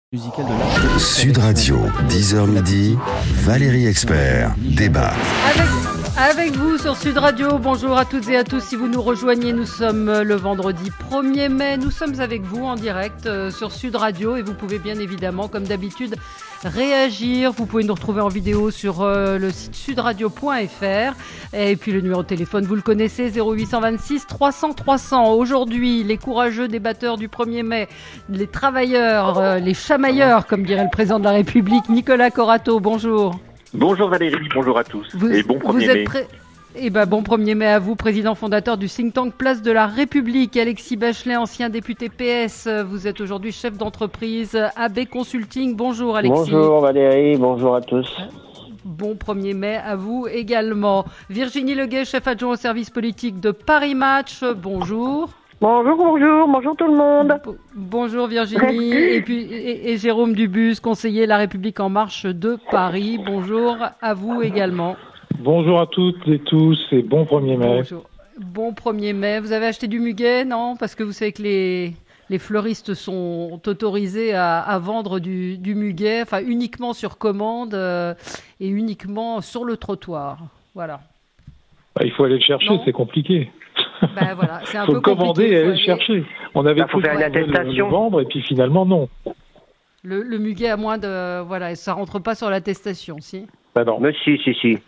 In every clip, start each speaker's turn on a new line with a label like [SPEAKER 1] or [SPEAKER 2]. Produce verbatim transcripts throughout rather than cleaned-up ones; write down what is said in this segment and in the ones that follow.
[SPEAKER 1] Musical de la
[SPEAKER 2] Sud Radio, dix heures midi, Valérie Expert, débat.
[SPEAKER 3] Avec, avec vous sur Sud Radio, bonjour à toutes et à tous. Si vous nous rejoignez, nous sommes le vendredi premier mai. Nous sommes avec vous en direct euh, sur Sud Radio et vous pouvez bien évidemment, comme d'habitude, réagir. Vous pouvez nous retrouver en vidéo sur euh, le site sudradio point f r. Et puis le numéro de téléphone, vous le connaissez, zéro huit cent vingt-six trois cents trois cents. Aujourd'hui, les courageux débatteurs du premier mai, les travailleurs, euh, les chamailleurs, comme dirait le président de la République, Nicolas Corato, bonjour.
[SPEAKER 4] Bonjour Valérie, bonjour à tous.
[SPEAKER 3] Vous,
[SPEAKER 4] et bon premier
[SPEAKER 3] vous êtes
[SPEAKER 4] mai.
[SPEAKER 3] Pré- eh ben, bon premier mai à vous, président fondateur du think tank Place de la République. Alexis Bachelet, ancien député P S, vous êtes aujourd'hui chef d'entreprise A B Consulting. Bonjour Alexis.
[SPEAKER 5] Bonjour Valérie, bonjour à tous.
[SPEAKER 3] Bon premier mai à vous également. Virginie Leguet, chef adjoint au service politique de Paris Match. Bonjour.
[SPEAKER 6] Bonjour, bonjour, bonjour tout le monde.
[SPEAKER 3] Bo- bonjour Virginie. et puis et, et Jérôme Dubus, conseiller La République en marche de Paris. Bonjour à vous également.
[SPEAKER 7] Bonjour à toutes et tous et bon premier mai.
[SPEAKER 3] Bonjour. Bon premier mai. Vous avez acheté du muguet, non? Parce que vous savez que les, les fleuristes sont autorisés à, à vendre du, du muguet, enfin uniquement sur commande euh, et uniquement sur le trottoir. Voilà.
[SPEAKER 7] Bah, il faut aller le chercher,
[SPEAKER 3] Non.
[SPEAKER 7] c'est compliqué.
[SPEAKER 3] Ben voilà, c'est un
[SPEAKER 7] Il faut
[SPEAKER 3] peu
[SPEAKER 7] le commander
[SPEAKER 3] compliqué.
[SPEAKER 7] et aller
[SPEAKER 3] Faut
[SPEAKER 7] le
[SPEAKER 3] aller-
[SPEAKER 7] chercher. On avait
[SPEAKER 6] Bah, faut
[SPEAKER 7] cru
[SPEAKER 6] faire une
[SPEAKER 7] qu'on pouvait le-
[SPEAKER 6] attestation.
[SPEAKER 7] le vendre et puis finalement non.
[SPEAKER 3] Le, le muguet à moins de... Voilà, ça rentre pas sur l'attestation, si.
[SPEAKER 7] Bah non.
[SPEAKER 6] Mais si, si, si.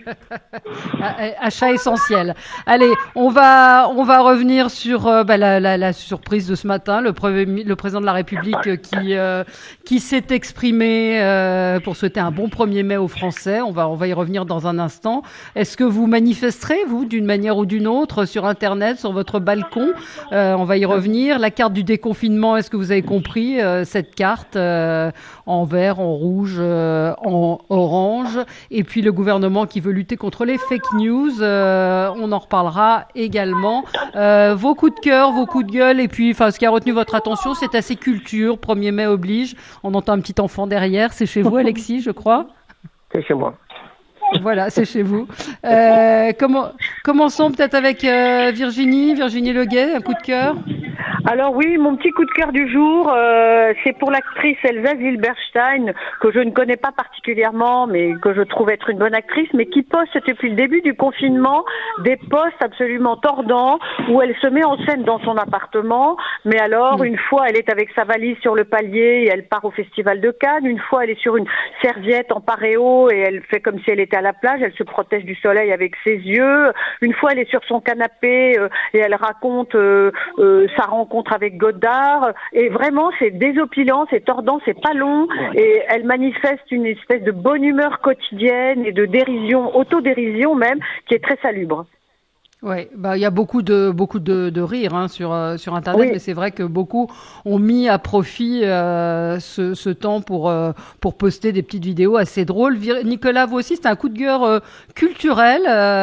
[SPEAKER 3] A- Achat essentiel. Allez, on va on va revenir sur euh, bah, la, la, la surprise de ce matin, le, premier- le président de la République euh, qui euh, qui s'est exprimé euh, pour souhaiter un bon premier mai aux Français. On va on va y revenir dans un instant. Est-ce que vous manifesterez vous d'une manière ou d'une autre sur Internet, sur votre balcon? Euh, On va y revenir. La carte du déconfinement. Est-ce que vous avez compris euh, cette carte euh, en vert, en rouge, euh, en orange? Et puis le gouvernement qui veut lutter contre les fake news, euh, on en reparlera également. Euh, vos coups de cœur, vos coups de gueule, et puis enfin ce qui a retenu votre attention, c'est assez culture, premier mai oblige. On entend un petit enfant derrière, c'est chez vous Alexis, je crois.
[SPEAKER 6] C'est chez moi.
[SPEAKER 3] Voilà, c'est chez vous. Euh, comment, commençons peut-être avec euh, Virginie, Virginie Leguet, un coup de cœur.
[SPEAKER 6] Alors oui, mon petit coup de cœur du jour, euh, c'est pour l'actrice Elsa Zilberstein, que je ne connais pas particulièrement, mais que je trouve être une bonne actrice, mais qui poste depuis le début du confinement des posts absolument tordants, où elle se met en scène dans son appartement, mais alors une fois elle est avec sa valise sur le palier et elle part au Festival de Cannes, une fois elle est sur une serviette en paréo et elle fait comme si elle était à la plage, elle se protège du soleil avec ses yeux, une fois elle est sur son canapé euh, et elle raconte euh, euh, sa rencontre avec Godard, et vraiment c'est désopilant, c'est tordant, c'est pas long, et elle manifeste une espèce de bonne humeur quotidienne et de dérision, autodérision même, qui est très salubre.
[SPEAKER 3] Ouais, bah il y a beaucoup de beaucoup de, de rire hein, sur euh, sur Internet,
[SPEAKER 6] Oui.
[SPEAKER 3] mais c'est vrai que beaucoup ont mis à profit euh, ce, ce temps pour euh, pour poster des petites vidéos assez drôles. Vir- Nicolas, vous aussi, c'était un coup de gueule euh, culturel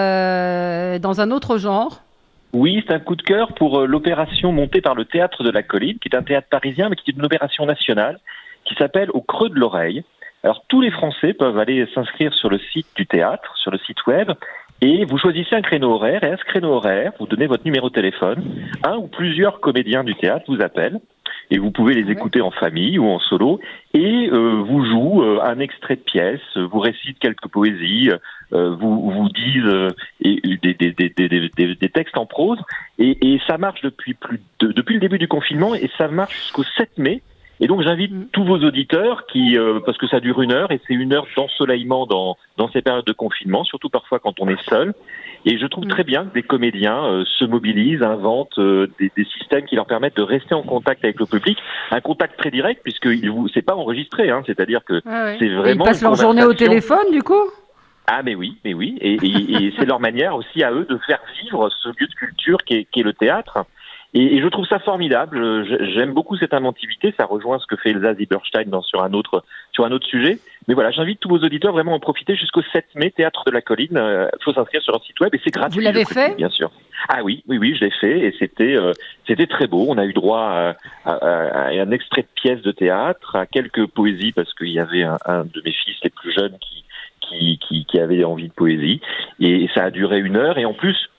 [SPEAKER 3] euh, dans un autre genre.
[SPEAKER 4] Oui, c'est un coup de cœur pour euh, l'opération montée par le Théâtre de la Colline, qui est un théâtre parisien, mais qui est une opération nationale, qui s'appelle Au creux de l'oreille. Alors tous les Français peuvent aller s'inscrire sur le site du théâtre, sur le site web, et vous choisissez un créneau horaire, et à ce créneau horaire, vous donnez votre numéro de téléphone, un ou plusieurs comédiens du théâtre vous appellent, et vous pouvez les
[SPEAKER 3] Ouais.
[SPEAKER 4] écouter en famille ou en solo, et euh, vous jouent euh, un extrait de pièce, euh, vous récitent quelques poésies, euh, vous vous disent euh, et, et des, des, des, des, des, des- des textes en prose, et, et ça marche depuis plus de, depuis le début du confinement, et ça marche jusqu'au sept mai. Et donc j'invite
[SPEAKER 3] Mm.
[SPEAKER 4] tous vos auditeurs qui, euh, parce que ça dure une heure, et c'est une heure d'ensoleillement dans dans ces périodes de confinement, surtout parfois quand on est seul. Et je trouve
[SPEAKER 3] Mm.
[SPEAKER 4] très bien que des comédiens euh, se mobilisent, inventent euh, des, des systèmes qui leur permettent de rester en contact avec le public, un contact très direct puisque il vous, c'est pas enregistré, hein, c'est-à-dire que
[SPEAKER 3] Ouais, ouais.
[SPEAKER 4] c'est
[SPEAKER 3] Et ils
[SPEAKER 4] vraiment
[SPEAKER 3] passent
[SPEAKER 4] une
[SPEAKER 3] leur journée au
[SPEAKER 4] conversation.
[SPEAKER 3] téléphone, du coup.
[SPEAKER 4] Ah mais oui, mais oui, et, et, et c'est leur manière aussi à eux de faire vivre ce lieu de culture qui est, qui est le théâtre. Et, et je trouve ça formidable. Je- J'aime beaucoup cette inventivité. Ça rejoint ce que fait Elsa Zilberstein dans, sur un autre sur un autre sujet. Mais voilà, j'invite tous vos auditeurs vraiment à en profiter jusqu'au sept mai, Théâtre de la Colline. Il euh, faut s'inscrire sur leur site web et c'est gratuit.
[SPEAKER 3] Vous l'avez
[SPEAKER 4] je précise,
[SPEAKER 3] fait
[SPEAKER 4] bien sûr. Ah oui, oui, oui, je l'ai fait et c'était euh, c'était très beau. On a eu droit à, à, à un extrait de pièce de théâtre, à quelques poésies parce qu'il y avait un, un de mes fils les plus jeunes qui qui, qui, qui avait envie de poésie. Et ça a duré une heure. Et en plus,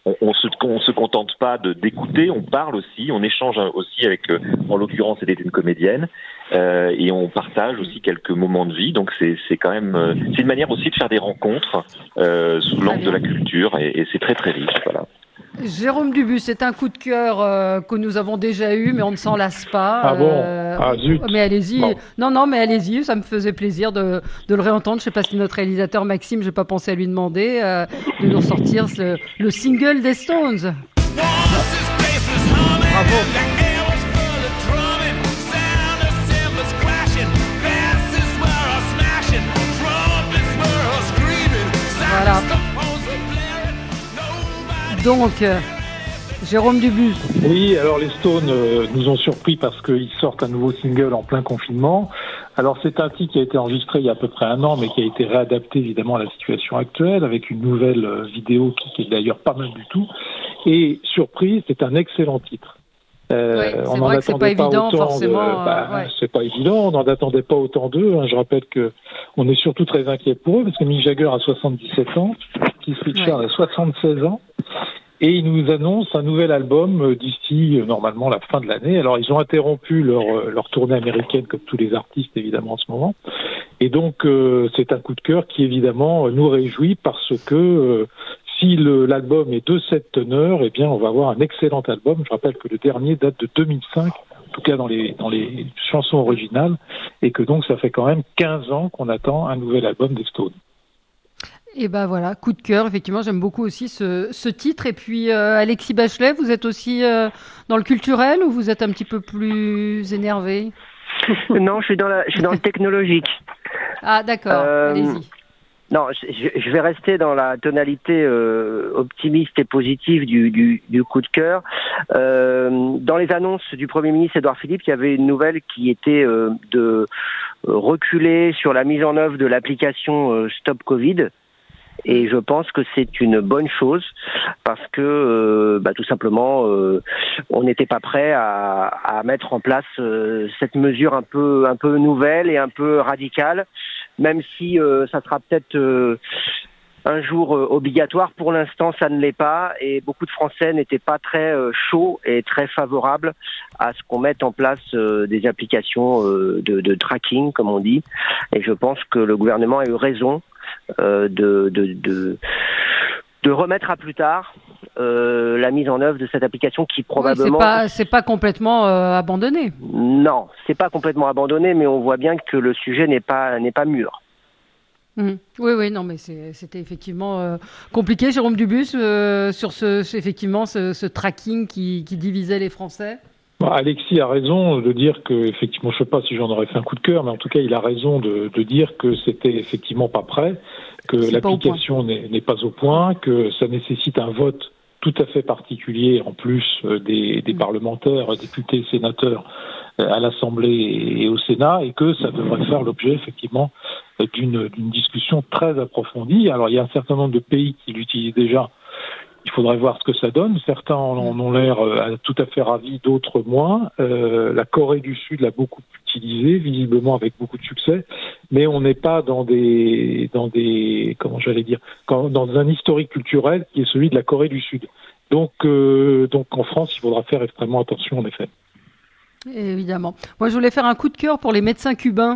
[SPEAKER 4] on, on se on se contente pas de d'écouter, on parle aussi, on échange aussi avec, euh, en l'occurrence, c'était une comédienne, euh, et on partage aussi quelques moments de vie. Donc c'est c'est quand même euh, c'est une manière aussi de faire des rencontres euh, sous l'angle de la culture, et, et c'est très très riche. Voilà.
[SPEAKER 3] Jérôme Dubus, c'est un coup de cœur euh, que nous avons déjà eu, mais on ne s'en lasse pas.
[SPEAKER 7] Ah bon
[SPEAKER 3] euh,
[SPEAKER 7] Ah zut.
[SPEAKER 3] Mais allez-y.
[SPEAKER 7] Bon.
[SPEAKER 3] Non, non, mais allez-y. Ça me faisait plaisir de, de le réentendre. Je ne sais pas si notre réalisateur Maxime, je n'ai pas pensé à lui demander euh, de nous ressortir le, le single des Stones. Bravo. Voilà. Donc, euh, Jérôme Dubus.
[SPEAKER 7] Oui, alors les Stones euh, nous ont surpris parce qu'ils sortent un nouveau single en plein confinement. Alors c'est un titre qui a été enregistré il y a à peu près un an, mais qui a été réadapté évidemment à la situation actuelle, avec une nouvelle euh, vidéo qui, qui est d'ailleurs pas mal du tout. Et surprise, c'est un excellent titre. Euh,
[SPEAKER 3] Oui, c'est
[SPEAKER 7] on
[SPEAKER 3] vrai
[SPEAKER 7] n'en
[SPEAKER 3] que c'est
[SPEAKER 7] attendait
[SPEAKER 3] pas évident,
[SPEAKER 7] autant
[SPEAKER 3] forcément,
[SPEAKER 7] de- bah,
[SPEAKER 3] euh, ouais.
[SPEAKER 7] C'est pas évident, on n'en attendait pas autant d'eux. Hein. Je rappelle que on est surtout très inquiet pour eux, parce que Mick Jagger a soixante-dix-sept ans, Keith Richards
[SPEAKER 3] Ouais.
[SPEAKER 7] a soixante-seize ans. Et ils nous annoncent un nouvel album euh, d'ici, euh, normalement, la fin de l'année. Alors, ils ont interrompu leur, euh, leur tournée américaine, comme tous les artistes, évidemment, en ce moment. Et donc, euh, c'est un coup de cœur qui, évidemment, euh, nous réjouit parce que euh, si le, l'album est de cette teneur, eh bien, on va avoir un excellent album. Je rappelle que le dernier date de deux mille cinq, en tout cas dans les, dans les chansons originales, et que donc, ça fait quand même quinze ans qu'on attend un nouvel album des Stones.
[SPEAKER 3] Et ben voilà, coup de cœur. Effectivement, j'aime beaucoup aussi ce, ce titre. Et puis, euh, Alexis Bachelet, vous êtes aussi euh, dans le culturel ou vous êtes un petit peu plus énervé?
[SPEAKER 5] Non, je suis dans la, je suis dans le technologique.
[SPEAKER 3] Ah, d'accord.
[SPEAKER 5] Euh,
[SPEAKER 3] Allez-y.
[SPEAKER 5] Non, je, je vais rester dans la tonalité euh, optimiste et positive du, du, du coup de cœur. Euh, dans les annonces du Premier ministre Édouard Philippe, il y avait une nouvelle qui était euh, de reculer sur la mise en œuvre de l'application euh, Stop Covid. Et je pense que c'est une bonne chose parce que euh, bah, tout simplement euh, on n'était pas prêt à, à mettre en place euh, cette mesure un peu un peu nouvelle et un peu radicale, même si euh, ça sera peut-être euh, un jour euh, obligatoire. Pour l'instant, ça ne l'est pas et beaucoup de Français n'étaient pas très euh, chauds et très favorables à ce qu'on mette en place euh, des applications euh, de, de tracking, comme on dit. Et je pense que le gouvernement a eu raison Euh, de, de, de, de remettre à plus tard euh, la mise en œuvre de cette application qui probablement...
[SPEAKER 3] Oui, c'est pas, c'est pas complètement euh, abandonné.
[SPEAKER 5] Non, c'est pas complètement abandonné, mais on voit bien que le sujet n'est pas, n'est pas mûr.
[SPEAKER 3] Mmh. Oui, oui, non, mais c'est, c'était effectivement euh, compliqué. Jérôme Dubus, euh, sur ce, ce- effectivement, ce, ce tracking qui, qui divisait les Français.
[SPEAKER 7] Bah, Alexis a raison de dire que, effectivement, je ne sais pas si j'en aurais fait un coup de cœur, mais en tout cas, il a raison de, de dire que c'était effectivement pas prêt, que
[SPEAKER 3] C'est pas au
[SPEAKER 7] l'application n'est, n'est pas au point, que ça nécessite un vote tout à fait particulier, en plus euh, des, des
[SPEAKER 3] Mm.
[SPEAKER 7] parlementaires, députés, sénateurs euh, à l'Assemblée et au Sénat, et que ça devrait faire l'objet, effectivement, euh, d'une, d'une discussion très approfondie. Alors, il y a un certain nombre de pays qui l'utilisent déjà. Il faudrait voir ce que ça donne. Certains en en ont l'air euh, tout à fait ravis, d'autres moins. Euh, la Corée du Sud l'a beaucoup utilisé, visiblement avec beaucoup de succès, mais on n'est pas dans des, dans des, comment j'allais dire, quand- dans un historique culturel qui est celui de la Corée du Sud. Donc, euh, donc en France, il faudra faire extrêmement attention, en effet.
[SPEAKER 3] Évidemment. Moi, je voulais faire un coup de cœur pour les médecins cubains.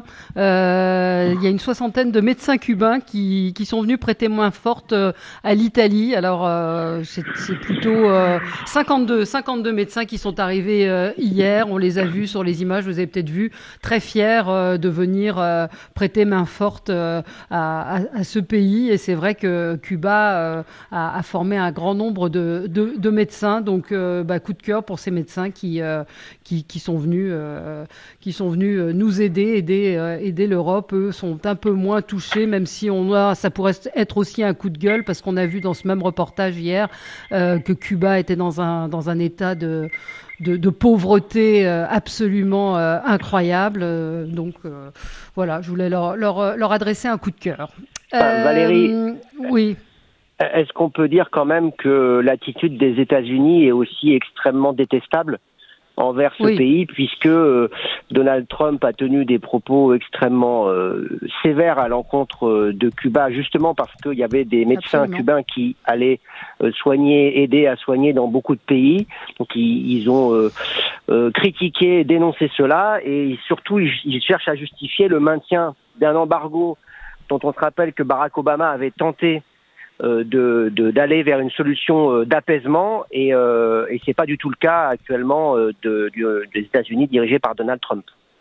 [SPEAKER 3] Euh, il y a une soixantaine de médecins cubains qui, qui sont venus prêter main forte euh, à l'Italie. Alors, euh, c'est, c'est plutôt euh, cinquante-deux, cinquante-deux médecins qui sont arrivés euh, hier. On les a vus sur les images, vous avez peut-être vu, très fiers euh, de venir euh, prêter main forte euh, à, à, à ce pays. Et c'est vrai que Cuba euh, a, a formé un grand nombre de, de, de médecins. Donc, euh, bah, coup de cœur pour ces médecins qui, euh, qui, qui sont venus, euh, qui sont venus euh, nous aider, aider, euh, aider l'Europe. Eux sont un peu moins touchés, même si on a, ça pourrait être aussi un coup de gueule, parce qu'on a vu dans ce même reportage hier euh, que Cuba était dans un dans un état de de, de pauvreté euh, absolument euh, incroyable. Euh, donc euh, voilà, je voulais leur leur leur adresser un coup de cœur.
[SPEAKER 5] Ah, Valérie.
[SPEAKER 3] Oui.
[SPEAKER 5] Est-ce qu'on peut dire quand même que l'attitude des États-Unis est aussi extrêmement détestable envers ce
[SPEAKER 3] oui.
[SPEAKER 5] pays, puisque euh, Donald Trump a tenu des propos extrêmement euh, sévères à l'encontre euh, de Cuba, justement parce qu'il y avait des médecins
[SPEAKER 3] Absolument.
[SPEAKER 5] cubains qui allaient euh, soigner, aider à soigner dans beaucoup de pays. Donc ils, ils ont euh, euh, critiqué, dénoncé cela, et surtout ils, ils cherchent à justifier le maintien d'un embargo dont on se rappelle que Barack Obama avait tenté euh, de, de, d'aller vers une solution euh, d'apaisement, et, euh, et c'est pas du tout le cas actuellement euh, de, de, des États-Unis dirigés par Donald Trump.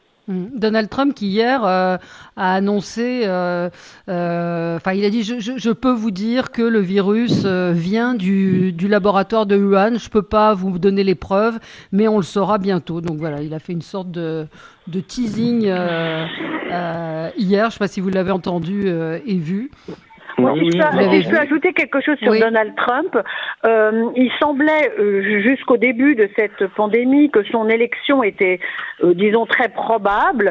[SPEAKER 3] Donald Trump qui hier euh, a annoncé, enfin euh, euh, il a dit je, je, je peux vous dire que le virus euh, vient du, du laboratoire de Wuhan, je peux pas vous donner les preuves, mais on le saura bientôt. Donc voilà, il a fait une sorte de, de teasing euh, euh, hier, je sais pas si vous l'avez entendu euh, et vu.
[SPEAKER 6] Moi, si, je peux, si je peux ajouter quelque chose sur
[SPEAKER 3] oui.
[SPEAKER 6] Donald Trump, euh, il semblait euh, jusqu'au début de cette pandémie que son élection était, euh, disons, très probable,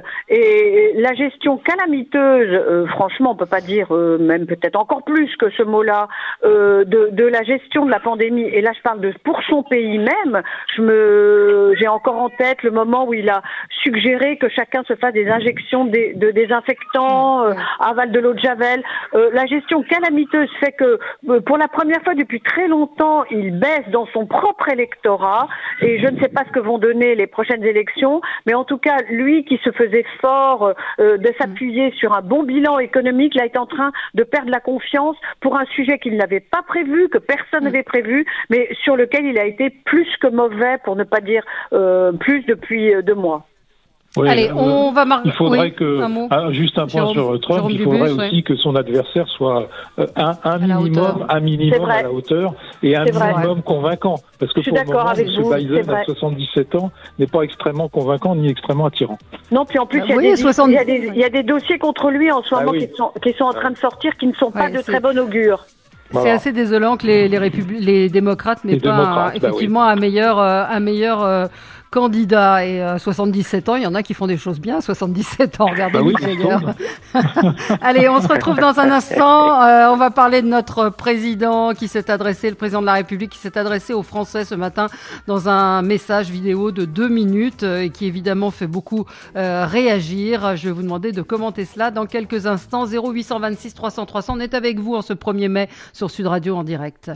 [SPEAKER 6] et la gestion calamiteuse, euh, franchement, on peut pas dire, euh, même peut-être encore plus que ce mot-là, euh, de, de la gestion de la pandémie. Et là, je parle de pour son pays même. Je me, j'ai encore en tête le moment où il a suggéré que chacun se fasse des injections de, de désinfectants, euh, avale de l'eau de javel. Euh, la gestion calamiteuse fait que euh, pour la première fois depuis très longtemps, il baisse dans son propre électorat, et je ne sais pas ce que vont donner les prochaines élections, mais en tout cas, lui qui se faisait fort euh, de s'appuyer sur un bon bilan économique, là est en train de perdre la confiance pour un sujet qu'il n'avait pas prévu, que personne n'avait prévu, mais sur lequel il a été plus que mauvais, pour ne pas dire euh, plus depuis euh, deux mois.
[SPEAKER 7] Oui,
[SPEAKER 3] Allez,
[SPEAKER 7] euh,
[SPEAKER 3] on va marquer.
[SPEAKER 7] Il faudrait
[SPEAKER 3] oui,
[SPEAKER 7] que,
[SPEAKER 3] un mot.
[SPEAKER 7] ah, juste un point
[SPEAKER 3] Jérôme,
[SPEAKER 7] sur Trump,
[SPEAKER 3] Jérôme
[SPEAKER 7] il faudrait
[SPEAKER 3] Dubus,
[SPEAKER 7] aussi
[SPEAKER 3] ouais.
[SPEAKER 7] que son adversaire soit euh, un, un minimum,
[SPEAKER 3] hauteur.
[SPEAKER 7] un minimum à la hauteur, et un
[SPEAKER 6] C'est vrai.
[SPEAKER 7] minimum convaincant. Parce que
[SPEAKER 6] Je suis
[SPEAKER 7] pour le
[SPEAKER 6] d'accord
[SPEAKER 7] moment,
[SPEAKER 6] avec
[SPEAKER 7] M.
[SPEAKER 6] vous, c'est
[SPEAKER 7] Biden,
[SPEAKER 6] vrai.
[SPEAKER 7] à soixante-dix-sept ans, n'est pas extrêmement convaincant ni extrêmement attirant.
[SPEAKER 6] Non, puis en plus,
[SPEAKER 3] Bah,
[SPEAKER 6] il, y a
[SPEAKER 3] oui,
[SPEAKER 6] des,
[SPEAKER 3] soixante
[SPEAKER 6] il, y a des, il y a des dossiers contre lui en ce
[SPEAKER 7] Ah
[SPEAKER 6] moment
[SPEAKER 7] oui.
[SPEAKER 6] qui, sont, qui sont en train de sortir, qui ne sont pas
[SPEAKER 3] Ouais,
[SPEAKER 6] de
[SPEAKER 3] c'est-
[SPEAKER 6] très bon augure.
[SPEAKER 3] C'est
[SPEAKER 7] Voilà.
[SPEAKER 3] assez désolant que les, les, républi- les démocrates n'aient
[SPEAKER 7] Les
[SPEAKER 3] pas
[SPEAKER 7] démocrates,
[SPEAKER 3] un-
[SPEAKER 7] bah
[SPEAKER 3] effectivement un meilleur, euh, un meilleur euh, candidat. Et à soixante-dix-sept ans, il y en a qui font des choses bien à soixante-dix-sept ans. Regardez
[SPEAKER 7] Bah oui,
[SPEAKER 3] Mick
[SPEAKER 7] ils
[SPEAKER 3] Jagger.
[SPEAKER 7] tournent.
[SPEAKER 3] Allez, on se retrouve dans un instant. Euh, on va parler de notre président qui s'est adressé, le président de la République qui s'est adressé aux Français ce matin dans un message vidéo de deux minutes euh, et qui évidemment fait beaucoup euh, réagir. Je vais vous demander de commenter cela dans quelques instants. zéro huit cent vingt-six trois cents trois cents. On est avec vous en ce premier mai sur Sud Radio en direct.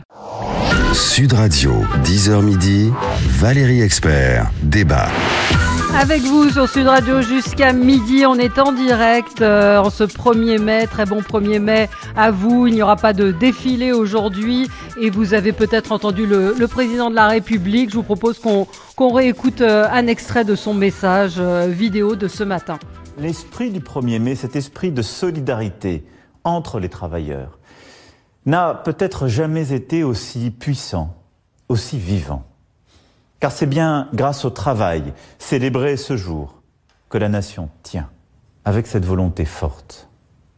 [SPEAKER 2] Sud Radio, dix heures midi, Valérie Expert, débat.
[SPEAKER 3] Avec vous sur Sud Radio jusqu'à midi, on est en direct euh, en ce premier mai, très bon premier mai à vous. Il n'y aura pas de défilé aujourd'hui et vous avez peut-être entendu le, le président de la République. Je vous propose qu'on qu'on réécoute euh, un extrait de son message euh, vidéo de ce matin.
[SPEAKER 1] L'esprit du premier mai, cet esprit de solidarité entre les travailleurs, n'a peut-être jamais été aussi puissant, aussi vivant. Car c'est bien grâce au travail célébré ce jour que la nation tient, avec cette volonté forte,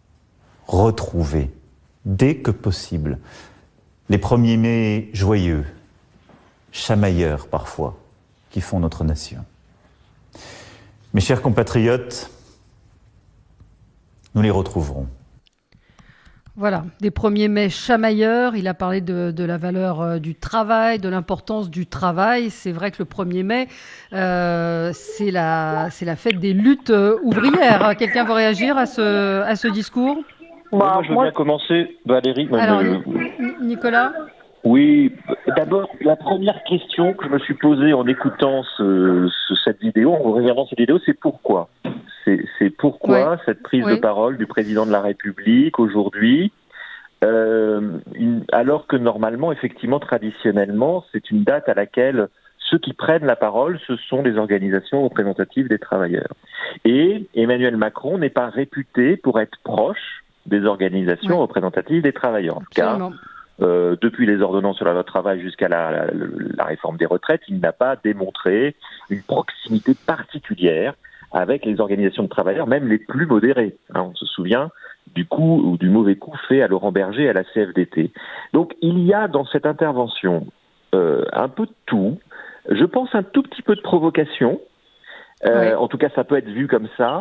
[SPEAKER 1] retrouver, dès que possible, les premiers mai joyeux, chamailleurs parfois, qui font notre nation. Mes chers compatriotes, nous les retrouverons.
[SPEAKER 3] Voilà, des premiers mai chamailleurs. Il a parlé de, de la valeur euh, du travail, de l'importance du travail. C'est vrai que le premier mai, euh, c'est la, c'est la fête des luttes euh, ouvrières. Quelqu'un veut réagir à ce, à ce discours ?
[SPEAKER 4] Ouais, moi, je veux
[SPEAKER 6] moi-
[SPEAKER 4] bien commencer, Valérie. Moi,
[SPEAKER 3] Alors,
[SPEAKER 4] je-
[SPEAKER 3] Ni- Nicolas ?
[SPEAKER 4] Oui, d'abord, la première question que je me suis posée en écoutant ce, ce- cette vidéo, en regardant cette vidéo, c'est pourquoi C'est c'est pourquoi
[SPEAKER 3] Ouais.
[SPEAKER 4] cette prise
[SPEAKER 3] Oui.
[SPEAKER 4] de parole du président de la République aujourd'hui, euh, une- alors que normalement, effectivement, traditionnellement, c'est une date à laquelle ceux qui prennent la parole, ce sont les organisations représentatives des travailleurs. Et Emmanuel Macron n'est pas réputé pour être proche des organisations
[SPEAKER 3] Ouais.
[SPEAKER 4] représentatives des travailleurs. En tout cas,
[SPEAKER 3] Absolument.
[SPEAKER 4] Euh, depuis les ordonnances sur la loi travail jusqu'à la, la, la réforme des retraites, il n'a pas démontré une proximité particulière avec les organisations de travailleurs, même les plus modérées. Hein, on se souvient du coup ou du mauvais coup fait à Laurent Berger et à la C F D T. Donc il y a dans cette intervention euh, un peu de tout. Je pense un tout petit peu de provocation. Euh,
[SPEAKER 3] Ouais.
[SPEAKER 4] En tout cas, ça peut être vu comme ça.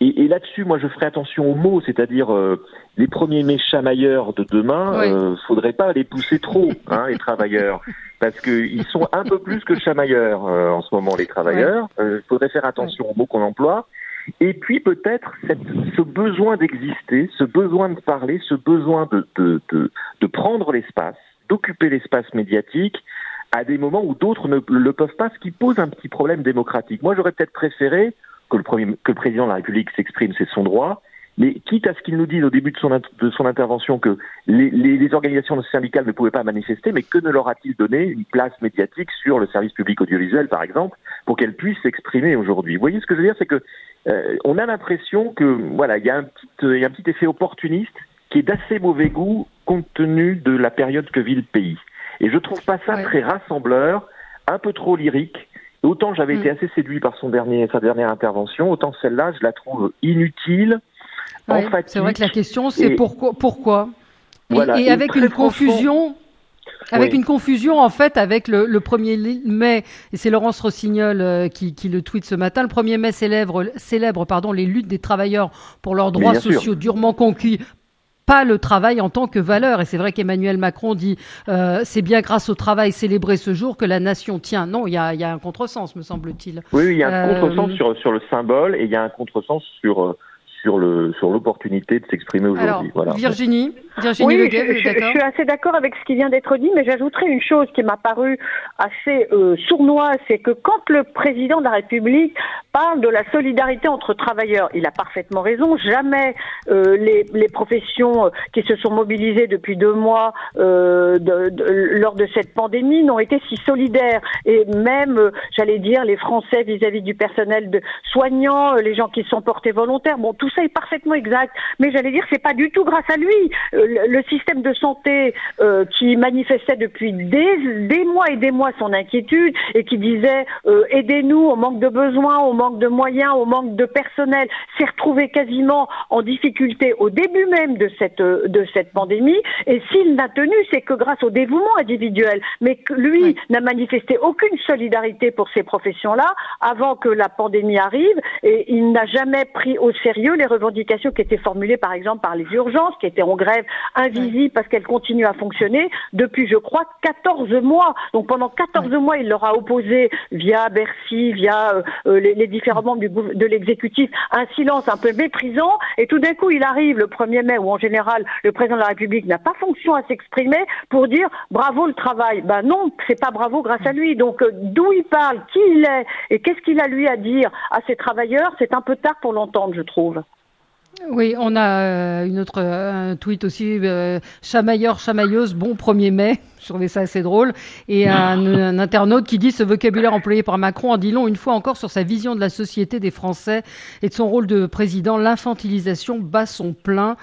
[SPEAKER 4] Et, et là-dessus, moi, je ferai attention aux mots, c'est-à-dire euh, les premiers mai chamailleurs de demain,
[SPEAKER 3] oui.
[SPEAKER 4] euh, faudrait pas les pousser trop, hein, les travailleurs, parce que ils sont un peu plus que chamailleurs euh, en ce moment, les travailleurs. Il ouais. euh, faudrait faire attention ouais. aux mots qu'on emploie. Et puis peut-être cette, ce besoin d'exister, ce besoin de parler, ce besoin de, de, de, de prendre l'espace, d'occuper l'espace médiatique à des moments où d'autres ne le peuvent pas, ce qui pose un petit problème démocratique. Moi, j'aurais peut-être préféré que le, premier, que le président de la République s'exprime, c'est son droit, mais quitte à ce qu'il nous dise au début de son, de son intervention que les, les, les organisations syndicales ne pouvaient pas manifester, mais que ne leur a-t-il donné une place médiatique sur le service public audiovisuel, par exemple, pour qu'elles puissent s'exprimer aujourd'hui. Vous voyez ce que je veux dire, c'est que euh, on a l'impression que voilà, il y a un petit, il y a un petit effet opportuniste qui est d'assez mauvais goût compte tenu de la période que vit le pays. Et je trouve pas ça ouais. très rassembleur, un peu trop lyrique. Autant j'avais mmh. été assez séduit par son dernier, sa dernière intervention, autant celle-là, je la trouve inutile.
[SPEAKER 3] Ouais, c'est vrai que la question, c'est et, pourquoi, pourquoi et,
[SPEAKER 4] voilà,
[SPEAKER 3] et, et avec une confusion, avec oui. une confusion en fait avec le, le premier mai, et c'est Laurence Rossignol euh, qui, qui le tweet ce matin. Le premier mai célèbre, célèbre pardon, les luttes des travailleurs pour leurs droits sociaux sûr. durement conquis. Pas le travail en tant que valeur. Et c'est vrai qu'Emmanuel Macron dit euh, c'est bien grâce au travail célébré ce jour que la nation tient. Non, il y a, y a un contresens, me semble-t-il.
[SPEAKER 4] Oui, il y a un
[SPEAKER 3] euh...
[SPEAKER 4] contresens sur, sur le symbole et il y a un contresens sur... Euh... sur le sur l'opportunité de s'exprimer aujourd'hui.
[SPEAKER 3] Alors,
[SPEAKER 4] voilà.
[SPEAKER 3] Virginie, Virginie
[SPEAKER 6] oui,
[SPEAKER 3] Leguet,
[SPEAKER 6] je, je, je suis assez d'accord avec ce qui vient d'être dit, mais j'ajouterai une chose qui m'a paru assez euh, sournoise, c'est que quand le président de la République parle de la solidarité entre travailleurs, il a parfaitement raison. Jamais euh, les, les professions qui se sont mobilisées depuis deux mois euh, de, de, lors de cette pandémie n'ont été si solidaires. Et même, euh, j'allais dire, les Français vis-à-vis du personnel de soignant, les gens qui sont portés volontaires, bon, tout ça est parfaitement exact, mais j'allais dire c'est pas du tout grâce à lui. Euh, le, le système de santé euh, qui manifestait depuis des, des mois et des mois son inquiétude et qui disait euh, aidez-nous au manque de besoins, au manque de moyens, au manque de personnel, s'est retrouvé quasiment en difficulté au début même de cette de cette pandémie. Et s'il n'a tenu, c'est que grâce au dévouement individuel, mais que lui oui. n'a manifesté aucune solidarité pour ces professions-là avant que la pandémie arrive, et il n'a jamais pris au sérieux les revendications qui étaient formulées par exemple par les urgences, qui étaient en grève invisible parce qu'elles continuent à fonctionner depuis, je crois, quatorze mois. Donc pendant quatorze ouais. mois, il leur a opposé via Bercy, via euh, les, les différents membres du, de l'exécutif, un silence un peu méprisant. Et tout d'un coup, il arrive le premier mai où en général, le président de la République n'a pas fonction à s'exprimer pour dire bravo le travail. Ben non, c'est pas bravo grâce à lui. Donc euh, d'où il parle, qui il est et qu'est-ce qu'il a lui à dire à ses travailleurs, c'est un peu tard pour l'entendre, je trouve.
[SPEAKER 3] Oui, on a euh, une autre euh, un tweet aussi, euh, chamailleur, chamailleuse, bon premier mai. Je trouvais ça assez drôle. Et un, un internaute qui dit ce vocabulaire employé par Macron en dit long une fois encore sur sa vision de la société des Français et de son rôle de président. L'infantilisation bat son plein.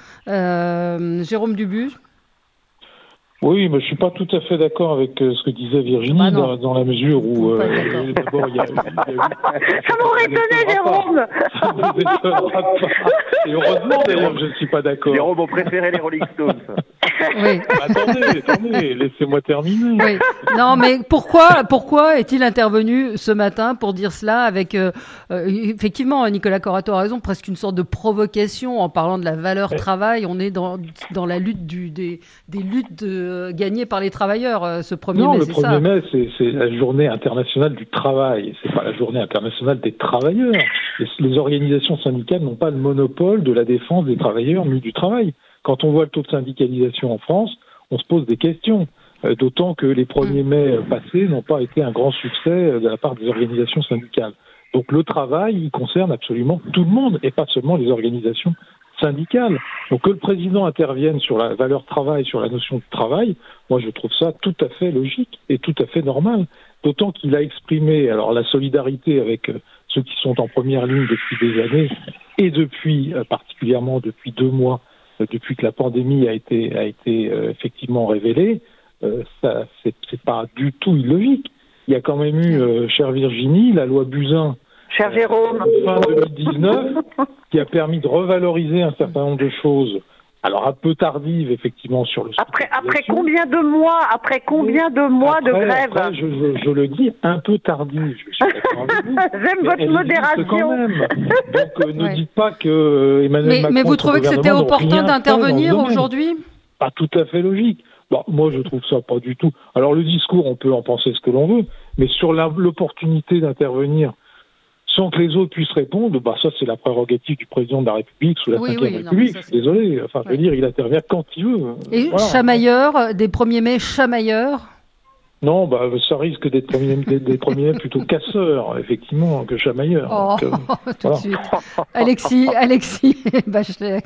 [SPEAKER 3] Euh, Jérôme Dubu.
[SPEAKER 7] Oui, mais je suis pas tout à fait d'accord avec euh, ce que disait Virginie bah dans, dans la mesure où euh, d'abord il y a, il y a eu...
[SPEAKER 6] Ça m'aurait étonné, Jérôme.
[SPEAKER 7] Ça vous étonnera pas. Et heureusement d'ailleurs je ne suis pas d'accord.
[SPEAKER 4] Jérôme, on préférait les Rolling Stones.
[SPEAKER 3] Oui.
[SPEAKER 7] Attendez, attendez, laissez-moi terminer.
[SPEAKER 3] Oui. Non, mais pourquoi, pourquoi est-il intervenu ce matin pour dire cela avec, euh, euh, effectivement, Nicolas Corato a raison, presque une sorte de provocation en parlant de la valeur travail. On est dans dans la lutte du des des luttes de, gagnées par les travailleurs. Euh, ce premier
[SPEAKER 7] non,
[SPEAKER 3] mai,
[SPEAKER 7] le
[SPEAKER 3] c'est
[SPEAKER 7] premier
[SPEAKER 3] ça.
[SPEAKER 7] mai, c'est, c'est la journée internationale du travail. C'est pas la journée internationale des travailleurs. Les, les organisations syndicales n'ont pas le monopole de la défense des travailleurs ni du travail. Quand on voit le taux de syndicalisation en France, on se pose des questions, euh, d'autant que les premiers mai passés n'ont pas été un grand succès de la part des organisations syndicales. Donc le travail, il concerne absolument tout le monde, et pas seulement les organisations syndicales. Donc que le président intervienne sur la valeur travail, sur la notion de travail, moi je trouve ça tout à fait logique et tout à fait normal. D'autant qu'il a exprimé alors la solidarité avec euh, ceux qui sont en première ligne depuis des années, et depuis, euh, particulièrement depuis deux mois, depuis que la pandémie a été a été euh, effectivement révélée, euh, ça c'est, c'est pas du tout illogique. Il y a quand même eu, euh, chère Virginie, la loi Buzyn,
[SPEAKER 6] cher Jérôme,
[SPEAKER 7] euh, fin deux mille dix-neuf, qui a permis de revaloriser un certain nombre de choses Alors un peu tardive effectivement sur le.
[SPEAKER 6] Après, après combien de mois, après combien de mois
[SPEAKER 7] après,
[SPEAKER 6] de grève
[SPEAKER 7] après, je, je, je le dis, un peu tardive. Je suis d'accord avec vous.
[SPEAKER 6] J'aime votre
[SPEAKER 7] Elle
[SPEAKER 6] modération.
[SPEAKER 7] Quand même. Donc euh, ne
[SPEAKER 3] Ouais.
[SPEAKER 7] dites pas que Emmanuel
[SPEAKER 3] Mais,
[SPEAKER 7] Macron.
[SPEAKER 3] mais vous trouvez que c'était opportun d'intervenir
[SPEAKER 7] aujourd'hui?
[SPEAKER 3] aujourd'hui?
[SPEAKER 7] Pas tout à fait logique. Bon, moi je trouve ça pas du tout. Alors le discours, on peut en penser ce que l'on veut, mais sur la, l'opportunité d'intervenir sans que les autres puissent répondre, bah ça c'est la prérogative du président de la République sous la
[SPEAKER 3] Oui,
[SPEAKER 7] cinquième
[SPEAKER 3] oui, non,
[SPEAKER 7] République.
[SPEAKER 3] mais ça,
[SPEAKER 7] je suis désolé. Enfin, je veux
[SPEAKER 3] Ouais.
[SPEAKER 7] dire, il intervient quand il veut.
[SPEAKER 3] Et
[SPEAKER 7] Voilà.
[SPEAKER 3] chamailleur, des premiers mai chamailleur.
[SPEAKER 7] Non, bah ça risque d'être premier, d'être des premiers plutôt casseurs, effectivement, que chamailleurs.
[SPEAKER 3] Oh,
[SPEAKER 7] Donc, euh,
[SPEAKER 3] tout
[SPEAKER 7] voilà.
[SPEAKER 3] de suite. Alexis, Alexis Bachelet.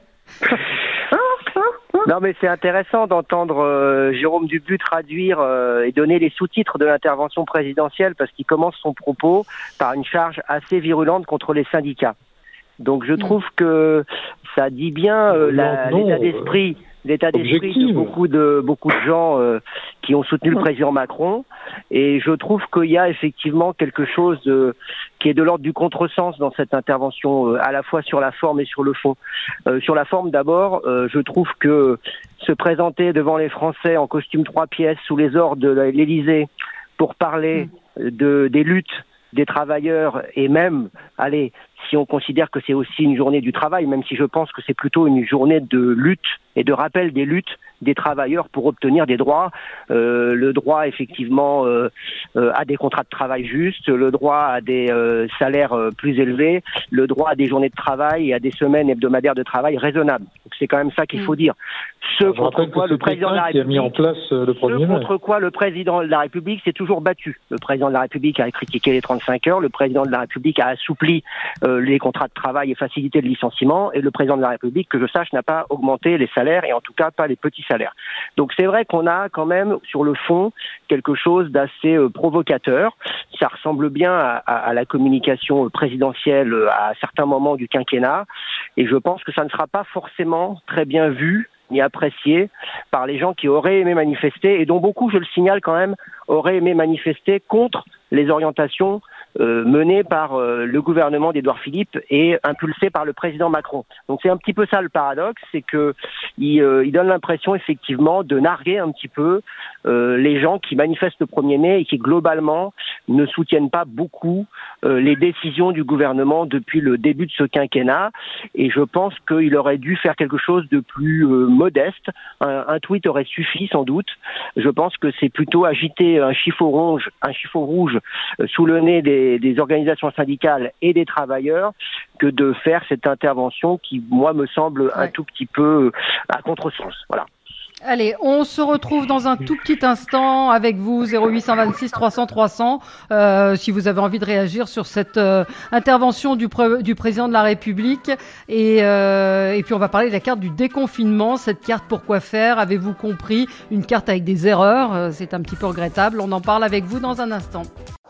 [SPEAKER 5] Non, mais c'est intéressant d'entendre euh, Jérôme Dubu traduire euh, et donner les sous-titres de l'intervention présidentielle parce qu'il commence son propos par une charge assez virulente contre les syndicats. Donc je trouve que ça dit bien euh, la,
[SPEAKER 7] Non, non,
[SPEAKER 5] l'état d'esprit, l'état d'esprit de
[SPEAKER 7] objective.
[SPEAKER 5] beaucoup de beaucoup de gens euh, qui ont soutenu le président Macron. Et je trouve qu'il y a effectivement quelque chose de, qui est de l'ordre du contresens dans cette intervention, euh, à la fois sur la forme et sur le fond. Euh, sur la forme, d'abord, euh, je trouve que se présenter devant les Français en costume trois pièces sous les ordres de l'Élysée pour parler de, des luttes des travailleurs et même, allez, si on considère que c'est aussi une journée du travail, même si je pense que c'est plutôt une journée de lutte et de rappel des luttes des travailleurs pour obtenir des droits, euh, le droit effectivement euh, euh, à des contrats de travail justes, le droit à des euh, salaires euh, plus élevés, le droit à des journées de travail et à des semaines hebdomadaires de travail raisonnables. Donc c'est quand même ça qu'il faut dire. Ce
[SPEAKER 7] Alors, je
[SPEAKER 5] contre
[SPEAKER 7] rappelle
[SPEAKER 5] quoi
[SPEAKER 7] que
[SPEAKER 5] le
[SPEAKER 7] c'est
[SPEAKER 5] président de la
[SPEAKER 7] Pétain qui a mis en
[SPEAKER 5] République,
[SPEAKER 7] place euh, le
[SPEAKER 5] ce
[SPEAKER 7] premier mai.
[SPEAKER 5] contre quoi le président de la République s'est toujours battu. Le président de la République a critiqué les trente-cinq heures, le président de la République a assoupli euh, les contrats de travail et facilité le licenciement, et le président de la République, que je sache, n'a pas augmenté les salaires, et en tout cas pas les petits salaires. Donc c'est vrai qu'on a quand même, sur le fond, quelque chose d'assez euh, provocateur. Ça ressemble bien à, à, à la communication présidentielle euh, à certains moments du quinquennat, et je pense que ça ne sera pas forcément très bien vu ni apprécié par les gens qui auraient aimé manifester, et dont beaucoup, je le signale quand même, auraient aimé manifester contre les orientations euh, menées par euh, le gouvernement d'Édouard Philippe et impulsées par le président Macron. Donc c'est un petit peu ça le paradoxe, c'est que il, euh, il donne l'impression effectivement de narguer un petit peu euh, les gens qui manifestent le premier mai et qui globalement ne soutiennent pas beaucoup euh, les décisions du gouvernement depuis le début de ce quinquennat. Et je pense qu'il aurait dû faire quelque chose de plus euh, modeste. Un, un tweet aurait suffi sans doute. Je pense que c'est plutôt agiter un chiffon rouge, un chiffon rouge euh, sous le nez des, des organisations syndicales et des travailleurs que de faire cette intervention qui, moi, me semble un
[SPEAKER 3] Ouais.
[SPEAKER 5] tout petit peu à contresens. Voilà.
[SPEAKER 3] Allez, on se retrouve dans un tout petit instant avec vous, zéro huit cent vingt-six trois cents trois cents, euh, si vous avez envie de réagir sur cette euh, intervention du, pre- du président de la République. Et, euh, et puis on va parler de la carte du déconfinement. Cette carte, pourquoi faire? Avez-vous compris? Une carte avec des erreurs, euh, c'est un petit peu regrettable. On en parle avec vous dans un instant.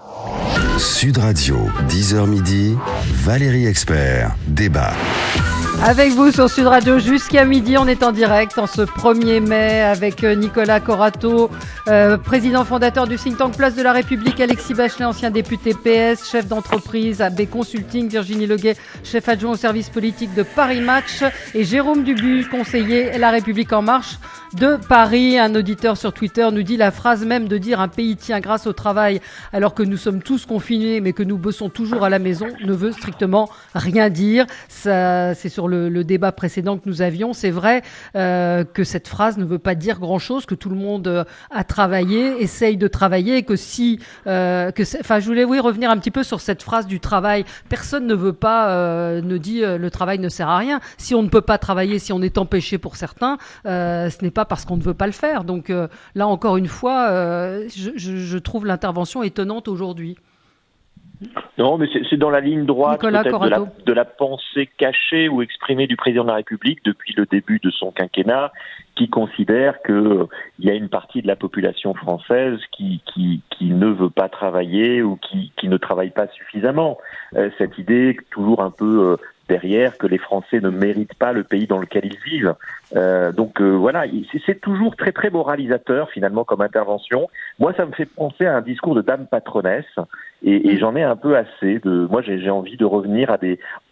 [SPEAKER 2] Sud Radio, dix heures midi, Valérie Expert, débat.
[SPEAKER 3] Avec vous sur Sud Radio jusqu'à midi, on est en direct en ce premier mai avec Nicolas Corato, euh, président fondateur du think tank Place de la République, Alexis Bachelet, ancien député P S, chef d'entreprise A B Consulting, Virginie Leguet, chef adjoint au service politique de Paris Match, et Jérôme Dubu, conseiller La République En Marche de Paris. Un auditeur sur Twitter nous dit la phrase même de dire un pays tient grâce au travail alors que nous sommes tous confinés mais que nous bossons toujours à la maison ne veut strictement rien dire. Ça, c'est sur le, le débat précédent que nous avions. C'est vrai euh, que cette phrase ne veut pas dire grand-chose, que tout le monde euh, a travaillé, essaye de travailler, et que si, euh, que, enfin, je voulais oui revenir un petit peu sur cette phrase du travail. Personne ne veut pas, euh, ne dit euh, le travail ne sert à rien. Si on ne peut pas travailler, si on est empêché pour certains, euh, ce n'est pas parce qu'on ne veut pas le faire. Donc euh, là encore une fois, euh, je, je, je trouve l'intervention étonnante aujourd'hui.
[SPEAKER 4] Non, mais c'est, c'est dans la ligne droite
[SPEAKER 3] Nicolas
[SPEAKER 4] peut-être de la,
[SPEAKER 3] Corato.
[SPEAKER 4] de la pensée cachée ou exprimée du président de la République depuis le début de son quinquennat, qui considère que euh, il y a une partie de la population française qui qui, qui ne veut pas travailler ou qui, qui ne travaille pas suffisamment. Euh, cette idée toujours un peu euh, derrière que les Français ne méritent pas le pays dans lequel ils vivent. Euh, donc euh, voilà, c'est, c'est toujours très très moralisateur finalement comme intervention. Moi, ça me fait penser à un discours de dame patronesse. Et, et j'en ai un peu assez de. Moi, j'ai, j'ai envie de revenir à des.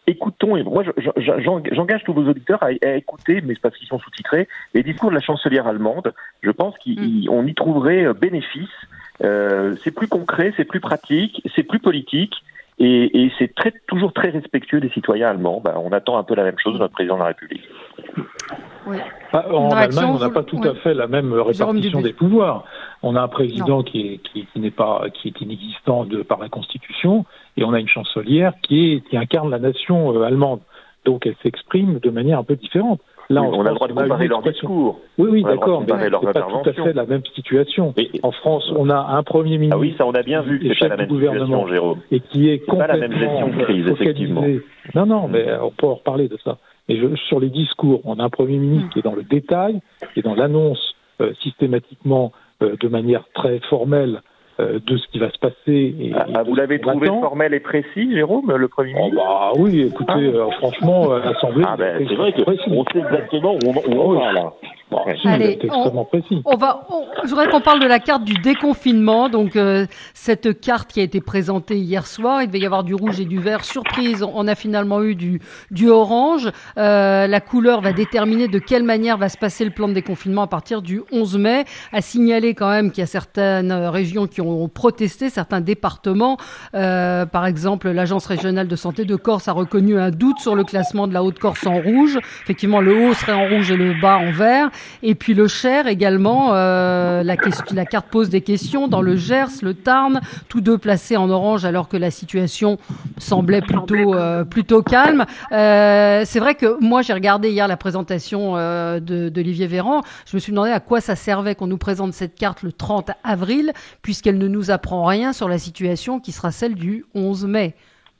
[SPEAKER 4] écoutons, et moi je, je, j'engage tous vos auditeurs à, à écouter, mais c'est parce qu'ils sont sous-titrés, les discours de la chancelière allemande. Je pense qu'on y trouverait bénéfice. Euh, c'est plus concret, c'est plus pratique, c'est plus politique. Et, et c'est très, toujours très respectueux des citoyens allemands. Ben, on attend un peu la même chose de notre président de la République.
[SPEAKER 3] Oui.
[SPEAKER 7] Ah, en Allemagne, on n'a pas tout oui. à fait la même répartition des pouvoirs. On a un président qui, est, qui, qui n'est pas, qui est inexistant de, par la Constitution, et on a une chancelière qui, est, qui incarne la nation euh, allemande. Donc elle s'exprime de manière un peu différente. Là,
[SPEAKER 4] oui, on a le droit de comparer leurs discours.
[SPEAKER 7] Oui, oui, d'accord, mais c'est pas tout à fait la même situation. Mais, en France, on a un Premier ministre.
[SPEAKER 4] Ah oui, ça on a bien vu que c'est pas la même situation, Jérôme.
[SPEAKER 7] Et qui est
[SPEAKER 4] c'est
[SPEAKER 7] complètement
[SPEAKER 4] pas la même gestion de crise, effectivement.
[SPEAKER 7] Non, non, mais on peut en reparler de ça. Mais je, sur les discours, on a un Premier ministre mmh. qui est dans le détail, qui est dans l'annonce euh, systématiquement euh, de manière très formelle euh, de ce qui va se passer. Et,
[SPEAKER 4] ah,
[SPEAKER 7] et
[SPEAKER 4] vous l'avez trouvé
[SPEAKER 7] attend.
[SPEAKER 4] formel et précis, Jérôme, le Premier ministre?
[SPEAKER 7] Oh bah oui, écoutez, ah. euh, franchement, à l'Assemblée...
[SPEAKER 4] Ah ben, c'est vrai qu'on sait exactement où on, où on va, là.
[SPEAKER 7] Bon, si,
[SPEAKER 3] Allez,
[SPEAKER 7] extrêmement
[SPEAKER 3] on,
[SPEAKER 7] précis.
[SPEAKER 3] on va, on, je voudrais qu'on parle de la carte du déconfinement. Donc, euh, cette carte qui a été présentée hier soir, il devait y avoir du rouge et du vert. Surprise, on a finalement eu du, du orange. Euh, la couleur va déterminer de quelle manière va se passer le plan de déconfinement à partir du onze mai. À signaler quand même qu'il y a certaines régions qui ont protesté, certains départements. Euh, par exemple, l'Agence régionale de santé de Corse a reconnu un doute sur le classement de la Haute-Corse en rouge. Effectivement, le haut serait en rouge et le bas en vert. Et puis le Cher également, euh, la, question, la carte pose des questions. Dans le Gers, le Tarn, tous deux placés en orange alors que la situation semblait plutôt euh, plutôt calme. Euh, c'est vrai que moi j'ai regardé hier la présentation euh, de, d'Olivier Véran. Je me suis demandé à quoi ça servait qu'on nous présente cette carte le trente avril, puisqu'elle ne nous apprend rien sur la situation qui sera celle du onze mai.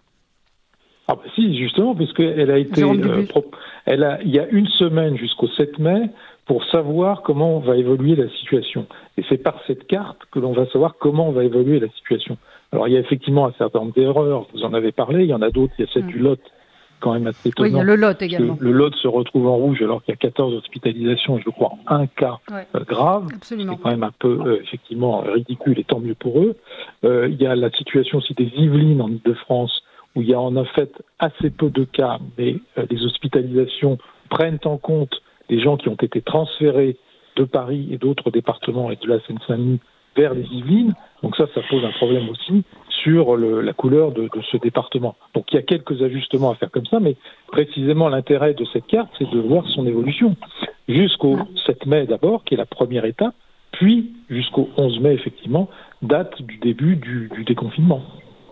[SPEAKER 7] Ah bah si, justement, parce qu'elle a été, euh, pro- elle a, il y a une semaine jusqu'au sept mai pour savoir comment va évoluer la situation. Et c'est par cette carte que l'on va savoir comment va évoluer la situation. Alors il y a effectivement un certain nombre d'erreurs, vous en avez parlé, il y en a d'autres, il y a celle mmh. du Lot, quand même assez étonnant.
[SPEAKER 3] Oui, il y a le Lot également.
[SPEAKER 7] Le Lot se retrouve en rouge alors qu'il y a quatorze hospitalisations et je crois un cas ouais. euh, grave.
[SPEAKER 3] Absolument.
[SPEAKER 7] C'est quand même un peu euh, effectivement ridicule et tant mieux pour eux. Euh, il y a la situation aussi des Yvelines en Ile-de-France où il y a en fait assez peu de cas, mais euh, les hospitalisations prennent en compte des gens qui ont été transférés de Paris et d'autres départements et de la Seine-Saint-Denis vers les Yvelines. Donc ça, ça pose un problème aussi sur le, la couleur de, de ce département. Donc il y a quelques ajustements à faire comme ça, mais précisément l'intérêt de cette carte, c'est de voir son évolution. Jusqu'au sept mai d'abord, qui est la première étape, puis jusqu'au onze mai, effectivement, date du début du, du déconfinement.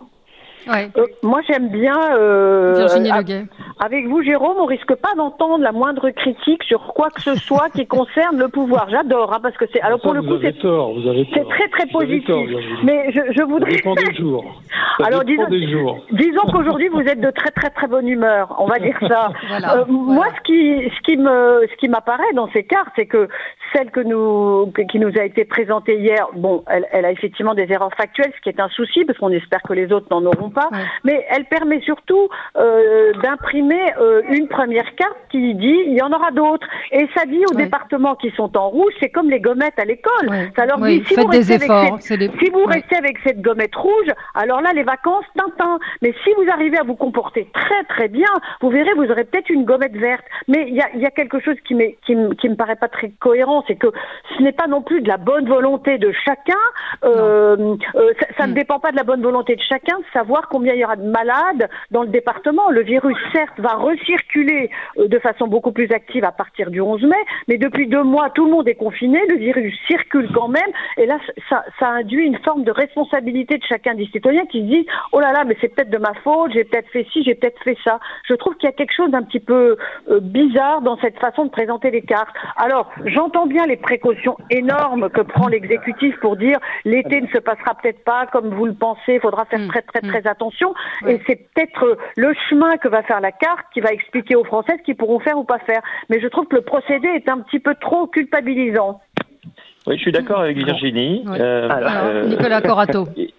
[SPEAKER 6] Ouais. Euh, moi, j'aime bien. Euh,
[SPEAKER 3] Virginie Leguet.
[SPEAKER 6] Avec vous, Jérôme, on risque pas d'entendre la moindre critique sur quoi que ce soit qui concerne le pouvoir. J'adore, hein, parce que c'est. Alors pour le coup, c'est.
[SPEAKER 7] Tort, vous avez
[SPEAKER 6] c'est
[SPEAKER 7] tort.
[SPEAKER 6] très très
[SPEAKER 7] vous
[SPEAKER 6] positif.
[SPEAKER 7] Tort,
[SPEAKER 6] mais je, je voudrais.
[SPEAKER 7] Ça dépend des jours. Ça
[SPEAKER 6] Alors disons,
[SPEAKER 7] des jours.
[SPEAKER 6] disons qu'aujourd'hui vous êtes de très très très bonne humeur. On va dire ça.
[SPEAKER 3] voilà,
[SPEAKER 6] euh,
[SPEAKER 3] voilà.
[SPEAKER 6] Moi, ce qui ce qui me ce qui m'apparaît dans ces cartes, c'est que celle que nous qui nous a été présentée hier, bon, elle, elle a effectivement des erreurs factuelles, ce qui est un souci parce qu'on espère que les autres n'en auront pas. Ouais. Mais elle permet surtout euh, d'imprimer euh, une première carte qui dit il y en aura d'autres. Et ça dit aux ouais. départements qui sont en rouge, c'est comme les gommettes à l'école. Ouais. Ça leur
[SPEAKER 3] oui,
[SPEAKER 6] dit si
[SPEAKER 3] faites
[SPEAKER 6] vous,
[SPEAKER 3] des
[SPEAKER 6] restez,
[SPEAKER 3] efforts,
[SPEAKER 6] avec cette,
[SPEAKER 3] des...
[SPEAKER 6] si vous
[SPEAKER 3] ouais.
[SPEAKER 6] restez avec cette gommette rouge, alors là les vacances, tintin. Mais si vous arrivez à vous comporter très très bien, vous verrez, vous aurez peut-être une gommette verte. Mais il y a, y a quelque chose qui, m'est, qui, m, qui me paraît pas très cohérent, c'est que ce n'est pas non plus de la bonne volonté de chacun. Euh, euh, ça, ça mm. ne dépend pas de la bonne volonté de chacun de savoir combien il y aura de malades dans le département. Le virus, certes, va recirculer euh, de façon beaucoup plus active à partir du onze mai, mais depuis deux mois, tout le monde est confiné, le virus circule quand même, et là, ça, ça induit une forme de responsabilité de chacun des citoyens qui se disent « Oh là là, mais c'est peut-être de ma faute, j'ai peut-être fait ci, j'ai peut-être fait ça ». Je trouve qu'il y a quelque chose d'un petit peu euh, bizarre dans cette façon de présenter les cartes. Alors, j'entends bien les précautions énormes que prend l'exécutif pour dire « L'été ne se passera peut-être pas comme vous le pensez, il faudra faire très très très attention ». Et c'est peut-être le chemin que va faire la carte qui va expliquer aux Français ce qu'ils pourront faire ou pas faire. Mais je trouve que le procédé est un petit peu trop culpabilisant.
[SPEAKER 4] Oui, je suis d'accord avec Virginie.
[SPEAKER 3] Oui. Euh, Alors, euh, Nicolas Corato.
[SPEAKER 4] Et,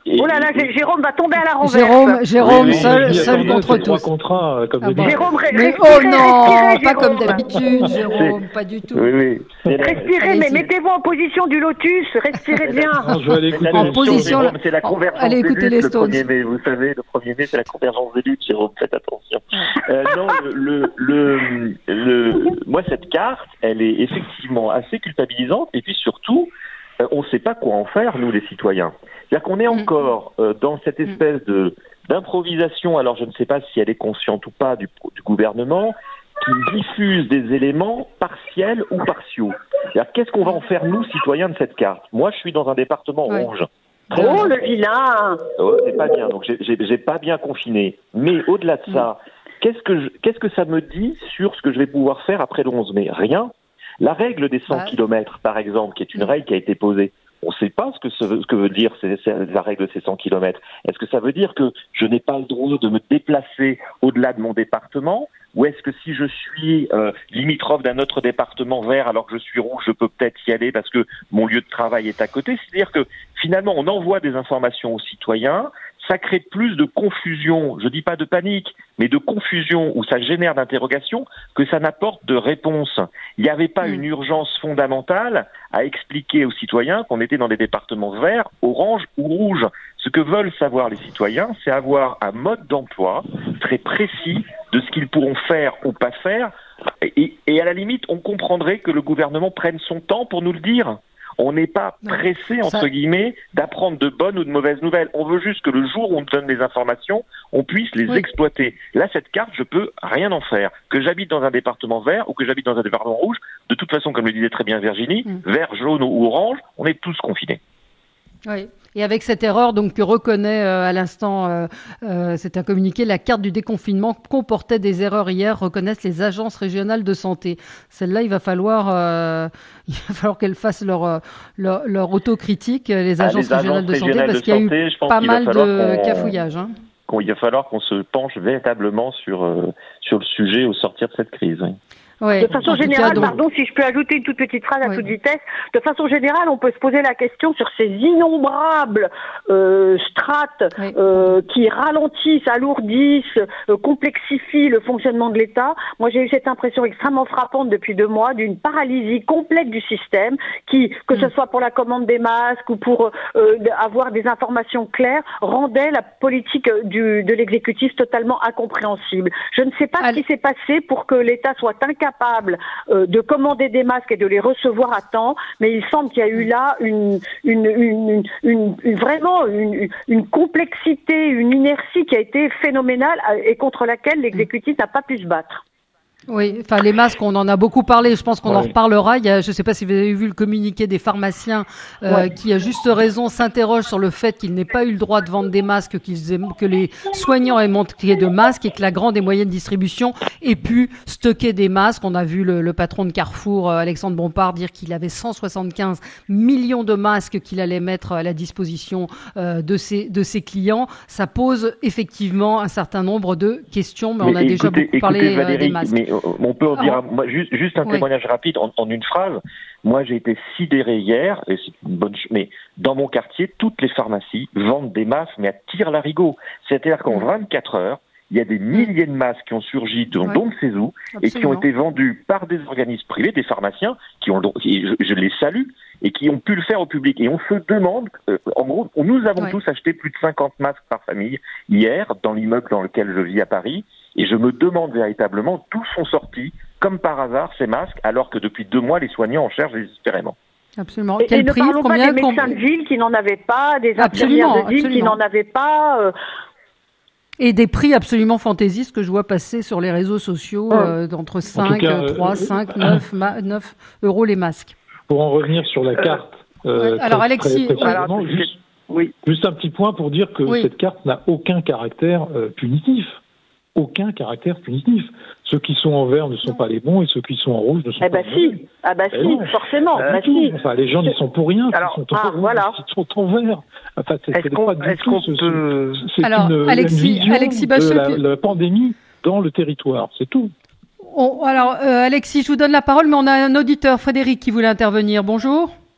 [SPEAKER 6] Oh là là, Jérôme va tomber à la renverse.
[SPEAKER 3] Jérôme, Jérôme,
[SPEAKER 7] Oui, oui,
[SPEAKER 3] seul,
[SPEAKER 7] oui,
[SPEAKER 3] seul
[SPEAKER 7] attendez,
[SPEAKER 3] contre
[SPEAKER 7] c'est trois
[SPEAKER 3] tous.
[SPEAKER 7] contrats, euh, comme
[SPEAKER 3] Ah
[SPEAKER 7] des
[SPEAKER 3] bon.
[SPEAKER 7] livres.
[SPEAKER 6] Jérôme, ré-
[SPEAKER 3] Mais
[SPEAKER 6] respirez,
[SPEAKER 3] oh non,
[SPEAKER 6] respirez,
[SPEAKER 3] pas comme
[SPEAKER 6] Jérôme.
[SPEAKER 3] d'habitude, Jérôme, pas du tout.
[SPEAKER 4] Oui, oui. C'est la-
[SPEAKER 6] Respirez, mais
[SPEAKER 3] Allez-y.
[SPEAKER 6] mettez-vous en position du lotus, respirez bien.
[SPEAKER 7] Alors, je vais aller
[SPEAKER 4] c'est
[SPEAKER 7] écouter
[SPEAKER 4] la
[SPEAKER 3] En
[SPEAKER 7] les
[SPEAKER 3] position-
[SPEAKER 4] Jérôme, c'est la
[SPEAKER 3] en-
[SPEAKER 4] convergence
[SPEAKER 3] allez écouter
[SPEAKER 4] des
[SPEAKER 3] les
[SPEAKER 4] luttes, le
[SPEAKER 3] Stones.
[SPEAKER 4] premier mai. Vous savez, le premier mai, c'est la convergence des luttes, Jérôme, faites attention. Euh, non, le, le, le, le, moi, cette carte, elle est effectivement assez culpabilisante, et puis surtout, euh, on ne sait pas quoi en faire, nous, les citoyens. C'est-à-dire qu'on est encore euh, dans cette espèce de d'improvisation, alors je ne sais pas si elle est consciente ou pas du, du gouvernement, qui diffuse des éléments partiels ou partiaux. C'est-à-dire, qu'est-ce qu'on va en faire, nous, citoyens, de cette carte? Moi, je suis dans un département
[SPEAKER 3] Ouais.
[SPEAKER 4] rouge.
[SPEAKER 6] Oh, le vilain.
[SPEAKER 4] Oh, c'est pas bien, donc j'ai- j'ai j'ai pas bien confiné. Mais au-delà de ça, qu'est-ce que je- qu'est-ce que ça me dit sur ce que je vais pouvoir faire après le onze mai? Rien. La règle des cent
[SPEAKER 3] Ouais.
[SPEAKER 4] kilomètres, par exemple, qui est une règle qui a été posée, on ne sait pas ce que, ce, ce que veut dire c'est, c'est la règle de ces cent kilomètres. Est-ce que ça veut dire que je n'ai pas le droit de me déplacer au-delà de mon département? Ou est-ce que si je suis euh, limitrophe d'un autre département vert alors que je suis rouge, je peux peut-être y aller parce que mon lieu de travail est à côté? C'est-à-dire que finalement, on envoie des informations aux citoyens, ça crée plus de confusion, je dis pas de panique, mais de confusion où ça génère d'interrogations que ça n'apporte de réponse. Il n'y avait pas
[SPEAKER 3] Mm.
[SPEAKER 4] une urgence fondamentale à expliquer aux citoyens qu'on était dans des départements verts, orange ou rouge. Ce que veulent savoir les citoyens, c'est avoir un mode d'emploi très précis de ce qu'ils pourront faire ou pas faire. Et, et à la limite, on comprendrait que le gouvernement prenne son temps pour nous le dire. On n'est pas pressé, entre
[SPEAKER 3] Ça-
[SPEAKER 4] guillemets, d'apprendre de bonnes ou de mauvaises nouvelles. On veut juste que le jour où on nous donne des informations, on puisse les
[SPEAKER 3] Oui.
[SPEAKER 4] exploiter. Là, cette carte, je peux rien en faire. Que j'habite dans un département vert ou que j'habite dans un département rouge, de toute façon, comme le disait très bien Virginie,
[SPEAKER 3] Mm.
[SPEAKER 4] vert, jaune ou orange, on est tous confinés.
[SPEAKER 3] Oui. Et avec cette erreur donc que reconnaît euh, à l'instant, euh, euh, c'est un communiqué, la carte du déconfinement comportait des erreurs hier, reconnaissent les agences régionales de santé. Celle-là, il va falloir, euh, il va falloir qu'elles fassent leur, euh, leur, leur autocritique, les
[SPEAKER 4] Ah,
[SPEAKER 3] agences
[SPEAKER 4] les
[SPEAKER 3] régionales de santé,
[SPEAKER 4] régionales
[SPEAKER 3] parce
[SPEAKER 4] de
[SPEAKER 3] qu'il y a
[SPEAKER 4] santé,
[SPEAKER 3] eu
[SPEAKER 4] je pense
[SPEAKER 3] pas
[SPEAKER 4] qu'il va
[SPEAKER 3] mal
[SPEAKER 4] falloir
[SPEAKER 3] de
[SPEAKER 4] qu'on-
[SPEAKER 3] cafouillages. Hein.
[SPEAKER 4] Qu'on- Il va falloir qu'on se penche véritablement sur, euh, sur le sujet au sortir de cette crise. Oui.
[SPEAKER 3] Ouais.
[SPEAKER 6] De façon
[SPEAKER 3] En tout cas,
[SPEAKER 6] générale,
[SPEAKER 3] donc-
[SPEAKER 6] pardon, si je peux ajouter une toute petite phrase à
[SPEAKER 3] Oui.
[SPEAKER 6] toute vitesse, de façon générale, on peut se poser la question sur ces innombrables euh, strates
[SPEAKER 3] Oui.
[SPEAKER 6] euh, qui ralentissent, alourdissent, euh, complexifient le fonctionnement de l'État. Moi, j'ai eu cette impression extrêmement frappante depuis deux mois d'une paralysie complète du système qui, que ce
[SPEAKER 3] Mm.
[SPEAKER 6] soit pour la commande des masques ou pour euh, avoir des informations claires, rendait la politique du, de l'exécutif totalement incompréhensible. Je ne sais pas
[SPEAKER 3] Allez.
[SPEAKER 6] ce qui s'est passé pour que l'État soit incapable euh, de commander des masques et de les recevoir à temps, mais il semble qu'il y a eu là une, une, une, une, une- une- vraiment une, une complexité, une inertie qui a été phénoménale euh, et contre laquelle l'exécutif n'a pas pu se battre.
[SPEAKER 3] Oui, enfin les masques, on en a beaucoup parlé. Je pense qu'on en
[SPEAKER 7] Ouais.
[SPEAKER 3] reparlera. Il y a, je ne sais pas si vous avez vu le communiqué des pharmaciens euh,
[SPEAKER 6] Ouais.
[SPEAKER 3] qui, à juste raison, s'interrogent sur le fait qu'ils n'aient pas eu le droit de vendre des masques, qu'ils aient- que les soignants aient manqué de masques et que la grande et moyenne distribution ait pu stocker des masques. On a vu le, le patron de Carrefour, euh, Alexandre Bompard, dire qu'il avait cent soixante-quinze millions de masques qu'il allait mettre à la disposition euh, de ses de ses clients. Ça pose effectivement un certain nombre de questions, mais, on a déjà
[SPEAKER 4] écoutez,
[SPEAKER 3] beaucoup parlé
[SPEAKER 4] écoutez,
[SPEAKER 3] euh,
[SPEAKER 4] Valérie,
[SPEAKER 3] des masques.
[SPEAKER 4] mais euh, on peut en dire
[SPEAKER 3] Ah,
[SPEAKER 4] un- moi, juste, juste un
[SPEAKER 3] oui.
[SPEAKER 4] témoignage rapide en, en une phrase. Moi, j'ai été sidéré hier, et c'est une bonne, ch- mais dans mon quartier, toutes les pharmacies vendent des masques, mais à tire-larigot. C'est-à-dire qu'en
[SPEAKER 3] Mm.
[SPEAKER 4] vingt-quatre heures, il y a des milliers de masques qui ont surgi, dont
[SPEAKER 3] Ouais.
[SPEAKER 4] on ne sait où, et qui ont
[SPEAKER 3] Absolument.
[SPEAKER 4] été vendus par des organismes privés, des pharmaciens, qui ont, et je, je les salue, et qui ont pu le faire au public. Et on se demande, euh, en gros, nous avons
[SPEAKER 3] Ouais.
[SPEAKER 4] tous acheté plus de cinquante masques par famille hier, dans l'immeuble dans lequel je vis à Paris, et je me demande véritablement d'où sont sortis, comme par hasard, ces masques, alors que depuis deux mois, les soignants en cherchent désespérément.
[SPEAKER 3] Absolument.
[SPEAKER 6] Et,
[SPEAKER 3] Quel
[SPEAKER 6] et ne
[SPEAKER 3] prix
[SPEAKER 6] parlons
[SPEAKER 3] Combien
[SPEAKER 6] pas des
[SPEAKER 3] com-
[SPEAKER 6] médecins de ville qui n'en avaient pas, des
[SPEAKER 3] Absolument,
[SPEAKER 6] infirmières de ville qui
[SPEAKER 3] absolument.
[SPEAKER 6] n'en avaient pas. euh,
[SPEAKER 3] Et des prix absolument fantaisistes que je vois passer sur les réseaux sociaux, euh, d'entre cinq,
[SPEAKER 7] cas,
[SPEAKER 3] trois,
[SPEAKER 7] euh,
[SPEAKER 3] cinq, neuf, ma- neuf euros les masques.
[SPEAKER 7] Pour en revenir sur la carte. euh,
[SPEAKER 3] Ouais, alors,
[SPEAKER 7] très-
[SPEAKER 3] Alexis,
[SPEAKER 7] très
[SPEAKER 3] oui.
[SPEAKER 7] précisément,
[SPEAKER 6] Alors,
[SPEAKER 7] juste,
[SPEAKER 6] oui.
[SPEAKER 7] juste un petit point pour dire que
[SPEAKER 3] Oui.
[SPEAKER 7] cette carte n'a aucun caractère euh, punitif. Aucun caractère punitif. Ceux qui sont en vert ne sont pas les bons et ceux qui sont en rouge ne sont
[SPEAKER 6] Eh
[SPEAKER 7] pas
[SPEAKER 6] ben
[SPEAKER 7] les mauvais.
[SPEAKER 6] si, ah bah
[SPEAKER 7] Eh
[SPEAKER 6] si,
[SPEAKER 7] non.
[SPEAKER 6] forcément,
[SPEAKER 7] Pas
[SPEAKER 6] bah
[SPEAKER 7] du tout.
[SPEAKER 6] si.
[SPEAKER 7] Enfin, les gens n'y sont pour rien.
[SPEAKER 6] Alors,
[SPEAKER 7] ils sont en
[SPEAKER 6] ah,
[SPEAKER 7] rouge,
[SPEAKER 6] voilà.
[SPEAKER 7] ils sont en vert. Enfin, c'est,
[SPEAKER 8] Est-ce
[SPEAKER 7] c'est
[SPEAKER 8] qu'on-
[SPEAKER 7] pas du
[SPEAKER 8] est-ce
[SPEAKER 7] tout
[SPEAKER 8] qu'on
[SPEAKER 7] ce- ce-
[SPEAKER 8] peut-
[SPEAKER 7] c'est
[SPEAKER 3] Alors,
[SPEAKER 7] une,
[SPEAKER 3] Alexis-
[SPEAKER 7] une vision
[SPEAKER 3] Alexis
[SPEAKER 7] de
[SPEAKER 3] Bachot,
[SPEAKER 7] la,
[SPEAKER 3] que-
[SPEAKER 7] la pandémie dans le territoire. C'est tout.
[SPEAKER 3] On- alors, euh, Alexis, je vous donne la parole, mais on a un auditeur, Frédéric, qui voulait intervenir. Bonjour.
[SPEAKER 4] Oui,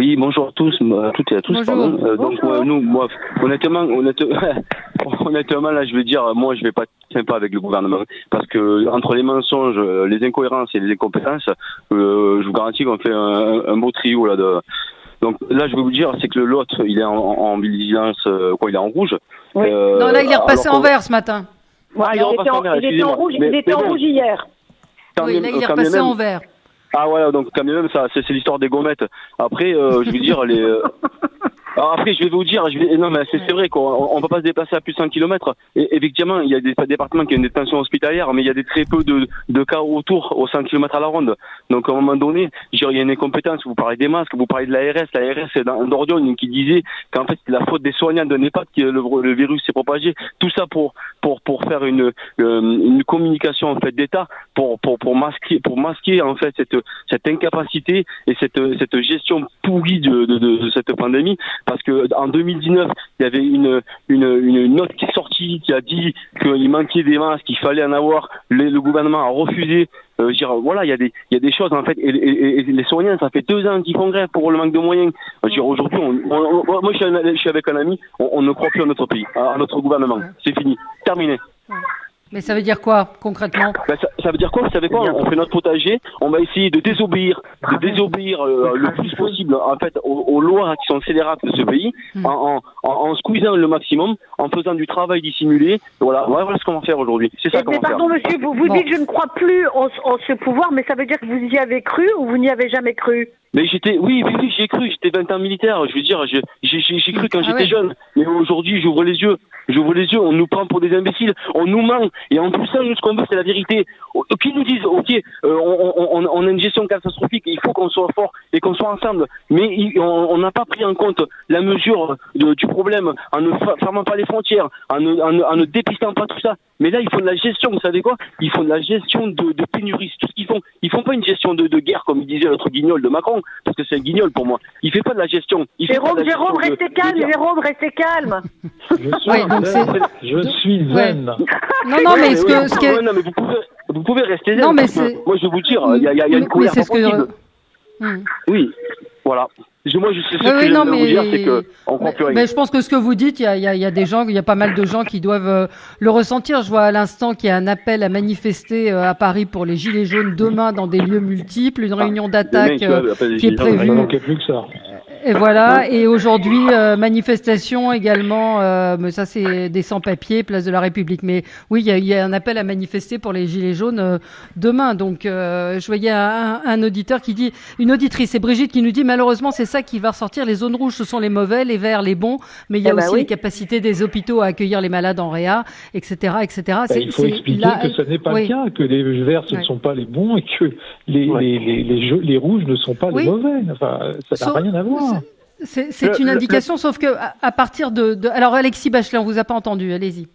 [SPEAKER 8] Oui, bonjour à tous, à toutes et à tous.
[SPEAKER 3] Bonjour.
[SPEAKER 8] Pardon. Euh, donc
[SPEAKER 6] Bonjour.
[SPEAKER 8] euh, nous, moi, honnêtement, honnêtement, honnêtement, là, je veux dire, moi, je vais pas être sympa avec le gouvernement, parce que entre les mensonges, les incohérences et les incompétences, euh, je vous garantis qu'on fait un, un beau trio là. De... Donc là, je vais vous dire, c'est que le Lot, il est en, en vigilance, euh, quoi, il est en rouge.
[SPEAKER 6] Oui.
[SPEAKER 8] Euh,
[SPEAKER 3] Non, là, il est repassé
[SPEAKER 8] alors
[SPEAKER 3] en vert ce matin.
[SPEAKER 6] Voilà,
[SPEAKER 8] il
[SPEAKER 6] il,
[SPEAKER 8] repasse
[SPEAKER 6] était en,
[SPEAKER 8] en vert,
[SPEAKER 6] il était en
[SPEAKER 8] excusez-moi.
[SPEAKER 6] rouge,
[SPEAKER 8] Mais-
[SPEAKER 6] il était
[SPEAKER 8] mais
[SPEAKER 6] en
[SPEAKER 8] bon.
[SPEAKER 6] rouge hier.
[SPEAKER 8] quand
[SPEAKER 3] Oui,
[SPEAKER 8] même-
[SPEAKER 3] là, il est
[SPEAKER 8] quand
[SPEAKER 3] repassé
[SPEAKER 8] même-
[SPEAKER 3] en vert.
[SPEAKER 8] Ah voilà, donc quand même ça, c'est, c'est l'histoire des gommettes. Après, euh, je veux dire les. euh, Alors après, je vais vous dire, je vais... non mais c'est, c'est vrai qu'on on peut pas se déplacer à plus de cent kilomètres. Et effectivement, il y a des départements qui ont des tensions hospitalières, mais il y a des très peu de, de cas autour, aux cent kilomètres à la ronde. Donc à un moment donné, je veux dire, il y a une incompétence. Vous parlez des masques, vous parlez de l'A R S. L'A R S, c'est dans Dordion qui disait qu'en fait c'est la faute des soignants de NEPAD que le, le virus s'est propagé. Tout ça pour pour pour faire une euh, une communication en fait d'État pour pour pour masquer pour masquer en fait cette cette incapacité et cette cette gestion pourrie de de, de, de cette pandémie. Parce que en deux mille dix-neuf, il y avait une, une, une note qui est sortie qui a dit qu'il manquait des masques, qu'il fallait en avoir. Le, le gouvernement a refusé. Euh, je veux dire, voilà, il y a des, il y a des choses en fait. Et, et, et les soignants, ça fait deux ans qu'ils font grève pour le manque de moyens. Je veux dire, aujourd'hui, on, on, on, moi, je suis, un, je suis avec un ami. On, on ne croit plus à notre pays, à notre gouvernement. C'est fini, terminé.
[SPEAKER 3] Mais ça veut dire quoi, concrètement?
[SPEAKER 8] Ben, ça, ça veut dire quoi? Vous savez quoi? On fait notre potager, on va essayer de désobéir, de désobéir euh, le plus possible en fait aux, aux lois qui sont scélérates de ce pays,
[SPEAKER 3] Mm.
[SPEAKER 8] en, en, en squeezant le maximum, en faisant du travail dissimulé. Voilà, voilà ce qu'on va faire aujourd'hui. C'est ça
[SPEAKER 6] Eh,
[SPEAKER 8] qu'on
[SPEAKER 6] mais
[SPEAKER 8] va
[SPEAKER 6] pardon,
[SPEAKER 8] faire.
[SPEAKER 6] monsieur, vous, vous
[SPEAKER 3] Bon.
[SPEAKER 6] dites je ne crois plus en, en ce pouvoir, mais ça veut dire que vous y avez cru ou vous n'y avez jamais cru?
[SPEAKER 8] Mais j'étais, oui, oui, oui, j'y ai cru. J'étais vingt ans militaire. Je veux dire, j'ai, j'ai, j'ai, j'ai cru quand
[SPEAKER 3] Ah
[SPEAKER 8] j'étais
[SPEAKER 3] ouais.
[SPEAKER 8] jeune. Mais aujourd'hui, j'ouvre les yeux. J'ouvre les yeux. On nous prend pour des imbéciles. On nous ment. Et en plus ça, nous, ce qu'on veut, c'est la vérité. Qui nous disent, ok, euh, on, on, on a une gestion catastrophique. Il faut qu'on soit fort et qu'on soit ensemble. Mais il- on n'a pas pris en compte la mesure de- du problème en ne fa- fermant pas les frontières, en ne, en, ne, en ne dépistant pas tout ça. Mais là, ils font de la gestion. Vous savez quoi? Ils font de la gestion de, de pénurie. C'est tout ce qu'ils font. Ils font pas une gestion de, de guerre comme il disait l'autre guignol de Macron, parce que c'est un guignol pour moi. Il fait pas de la gestion. Il fait
[SPEAKER 6] Jérôme,
[SPEAKER 8] pas de la
[SPEAKER 6] Jérôme,
[SPEAKER 8] gestion de-
[SPEAKER 6] restez
[SPEAKER 8] de
[SPEAKER 6] calme,
[SPEAKER 8] guerre.
[SPEAKER 6] Jérôme, restez calme.
[SPEAKER 7] Je suis
[SPEAKER 3] Ouais, donc
[SPEAKER 7] zen.
[SPEAKER 3] c'est-
[SPEAKER 7] Je suis zen.
[SPEAKER 3] Non, non, mais
[SPEAKER 8] Ouais,
[SPEAKER 3] ce
[SPEAKER 8] oui,
[SPEAKER 3] que, ce qui est-
[SPEAKER 8] ouais, non, mais vous pouvez, vous pouvez rester zen,
[SPEAKER 3] Non, mais
[SPEAKER 8] parce que
[SPEAKER 3] c'est-
[SPEAKER 8] moi, je vais vous dire, il y a, il y a, il y a une
[SPEAKER 3] Mais-
[SPEAKER 8] colère
[SPEAKER 3] mais c'est
[SPEAKER 8] pas
[SPEAKER 3] ce que-
[SPEAKER 8] possible.
[SPEAKER 3] Hmm.
[SPEAKER 8] Oui, voilà. Je- Moi, je sais ce
[SPEAKER 3] Oui,
[SPEAKER 8] que
[SPEAKER 3] oui,
[SPEAKER 8] je
[SPEAKER 3] non,
[SPEAKER 8] veux
[SPEAKER 3] mais,
[SPEAKER 8] vous dire, c'est que on croit
[SPEAKER 3] mais,
[SPEAKER 8] plus rien.
[SPEAKER 3] mais je pense que ce que vous dites, il y a, il y a- il y a des gens, il y a pas mal de gens qui doivent euh, le ressentir. Je vois à l'instant qu'il y a un appel à manifester euh, à Paris pour les Gilets jaunes demain dans des lieux multiples, une réunion d'attaque
[SPEAKER 8] mecs,
[SPEAKER 3] euh,
[SPEAKER 8] ouais, après, des
[SPEAKER 3] qui est
[SPEAKER 8] gilets jaunes,
[SPEAKER 7] Il
[SPEAKER 3] prévue.
[SPEAKER 7] ne manquait plus que ça.
[SPEAKER 3] Et voilà. Et aujourd'hui, euh, manifestation également, euh, mais ça c'est des sans-papiers, place de la République. Mais oui, il y a, il y a un appel à manifester pour les Gilets jaunes euh, demain. Donc, euh, je voyais un, un auditeur qui dit, une auditrice, c'est Brigitte qui nous dit, malheureusement, c'est ça qui va ressortir. Les zones rouges, ce sont les mauvais, les verts, les bons. Mais il y a
[SPEAKER 6] Eh ben
[SPEAKER 3] aussi
[SPEAKER 6] oui.
[SPEAKER 3] les capacités des hôpitaux à accueillir les malades en réa, et cetera, et cetera.
[SPEAKER 7] Ben, il faut
[SPEAKER 3] c'est-
[SPEAKER 7] expliquer
[SPEAKER 3] là-
[SPEAKER 7] que ce n'est pas
[SPEAKER 3] oui.
[SPEAKER 7] le cas, que les verts ce ne
[SPEAKER 3] Ouais.
[SPEAKER 7] sont pas les bons et que les,
[SPEAKER 8] Ouais.
[SPEAKER 7] les, les, les, jeux- les rouges ne sont pas
[SPEAKER 3] Oui.
[SPEAKER 7] les mauvais. Enfin, ça n'a
[SPEAKER 3] Sauf-
[SPEAKER 7] rien à voir.
[SPEAKER 3] C'est c'est
[SPEAKER 8] Le-
[SPEAKER 3] une
[SPEAKER 8] le-
[SPEAKER 3] indication, sauf que à, à partir de, de... Alors, Alexis Bachelet, on vous a pas entendu. Allez-y.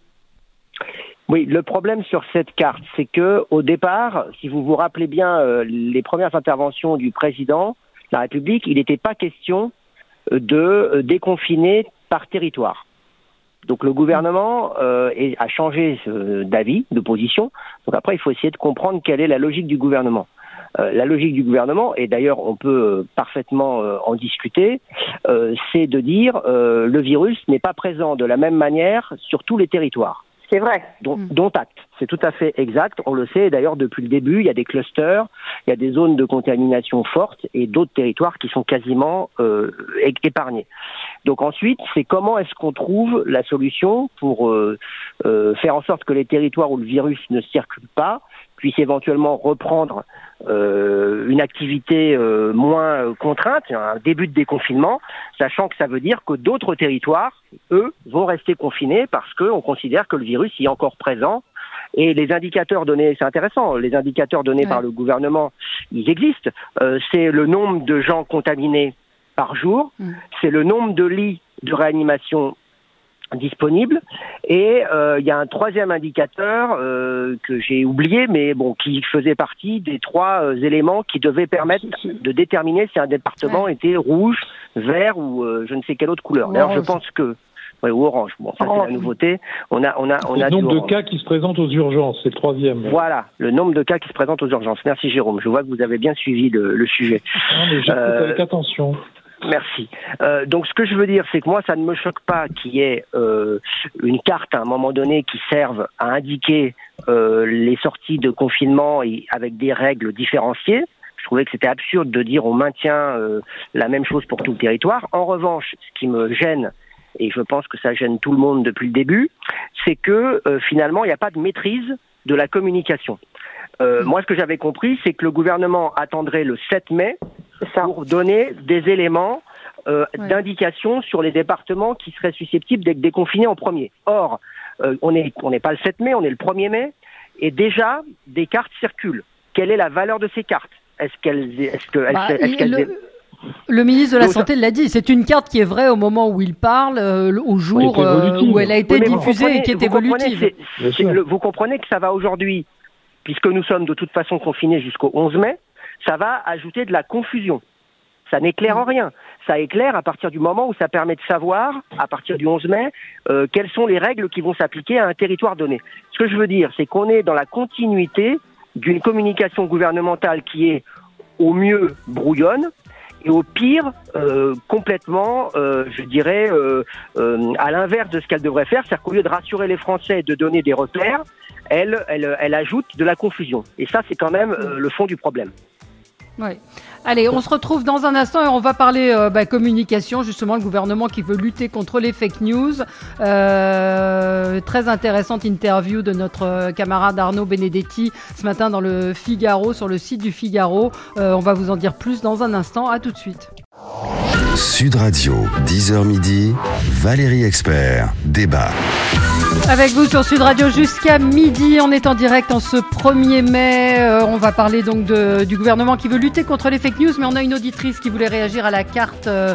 [SPEAKER 5] Oui, le problème sur cette carte, c'est que au départ, si vous vous rappelez bien euh, les premières interventions du président de la République, il n'était pas question euh, de euh, déconfiner par territoire. Donc le gouvernement euh, est- a changé euh, d'avis, de position. Donc après, il faut essayer de comprendre quelle est la logique du gouvernement. Euh, la logique du gouvernement, et d'ailleurs on peut euh, parfaitement euh, en discuter, euh, c'est de dire euh, le virus n'est pas présent de la même manière sur tous les territoires.
[SPEAKER 6] C'est vrai.
[SPEAKER 5] Dont,
[SPEAKER 3] Mm.
[SPEAKER 5] dont acte. C'est tout à fait exact. On le sait. D'ailleurs, depuis le début, il y a des clusters, il y a des zones de contamination fortes et d'autres territoires qui sont quasiment euh, é- épargnés. Donc ensuite, c'est comment est-ce qu'on trouve la solution pour euh, euh, faire en sorte que les territoires où le virus ne circule pas puissent éventuellement reprendre euh, une activité euh, moins euh, contrainte, un début de déconfinement, sachant que ça veut dire que d'autres territoires, eux, vont rester confinés parce qu'on considère que le virus y est encore présent. Et les indicateurs donnés, c'est intéressant, les indicateurs donnés
[SPEAKER 3] Ouais.
[SPEAKER 5] par le gouvernement, ils existent. Euh, c'est le nombre de gens contaminés par jour,
[SPEAKER 3] Mm.
[SPEAKER 5] c'est le nombre de lits de réanimation disponibles, et euh, il y a un troisième indicateur euh, que j'ai oublié, mais bon, qui faisait partie des trois euh, éléments qui devaient permettre de déterminer si un département
[SPEAKER 3] Ouais.
[SPEAKER 5] était rouge, vert ou euh, je ne sais quelle autre couleur.
[SPEAKER 3] Ou
[SPEAKER 5] D'ailleurs, je
[SPEAKER 3] orange.
[SPEAKER 5] pense que ouais, ou orange. Bon, ça c'est
[SPEAKER 6] Orange.
[SPEAKER 5] la nouveauté. On a, on a, on
[SPEAKER 7] Le
[SPEAKER 5] a du
[SPEAKER 7] nombre de
[SPEAKER 5] orange.
[SPEAKER 7] cas qui se présentent aux urgences, c'est le troisième.
[SPEAKER 5] Voilà, le nombre de cas qui se présentent aux urgences. Merci Jérôme. Je vois que vous avez bien suivi le, le sujet.
[SPEAKER 7] Non, mais j'écoute
[SPEAKER 5] Euh,
[SPEAKER 7] avec attention.
[SPEAKER 5] Merci. Euh, donc ce que je veux dire, c'est que moi, ça ne me choque pas qu'il y ait euh, une carte à un moment donné qui serve à indiquer euh, les sorties de confinement et avec des règles différenciées. Je trouvais que c'était absurde de dire on maintient euh, la même chose pour tout le territoire. En revanche, ce qui me gêne, et je pense que ça gêne tout le monde depuis le début, c'est que euh, finalement, il n'y a pas de maîtrise de la communication. Euh, moi, ce que j'avais compris, c'est que le gouvernement attendrait le sept mai pour donner des éléments euh, ouais. d'indication sur les départements qui seraient susceptibles d'être déconfinés en premier. Or, euh, on n'est on n'est pas le sept mai, on est le premier mai, et déjà, des cartes circulent. Quelle est la valeur de ces cartes ? Est-ce qu'elles... Est-ce que, bah, est-ce qu'elles
[SPEAKER 3] le... Le ministre de la Santé l'a dit, c'est une carte qui est vraie au moment où il parle, euh, au jour euh, où elle a été oui, diffusée et qui est évolutive.
[SPEAKER 5] C'est, c'est, le, vous comprenez que ça va aujourd'hui, puisque nous sommes de toute façon confinés jusqu'au onze mai, ça va ajouter de la confusion. Ça n'éclaire en rien. Ça éclaire à partir du moment où ça permet de savoir, à partir du onze mai, euh, quelles sont les règles qui vont s'appliquer à un territoire donné. Ce que je veux dire, c'est qu'on est dans la continuité d'une communication gouvernementale qui est au mieux brouillonne, et au pire, euh, complètement, euh, je dirais, euh, euh, à l'inverse de ce qu'elle devrait faire, c'est-à-dire qu'au lieu de rassurer les Français et de donner des repères, elle, elle, elle ajoute de la confusion. Et ça, c'est quand même euh, le fond du problème.
[SPEAKER 3] Oui. Allez, on se retrouve dans un instant et on va parler euh, bah, communication, justement, le gouvernement qui veut lutter contre les fake news. Euh, très intéressante interview de notre euh, camarade Arnaud Benedetti ce matin dans le Figaro, sur le site du Figaro. Euh, on va vous en dire plus dans un instant. À tout de suite.
[SPEAKER 2] Sud Radio, dix heures midi, Valérie Expert, débat.
[SPEAKER 3] Avec vous sur Sud Radio jusqu'à midi, on est en direct en ce premier mai. Euh, on va parler donc de, du gouvernement qui veut lutter contre les fake news, mais on a une auditrice qui voulait réagir à la carte, euh,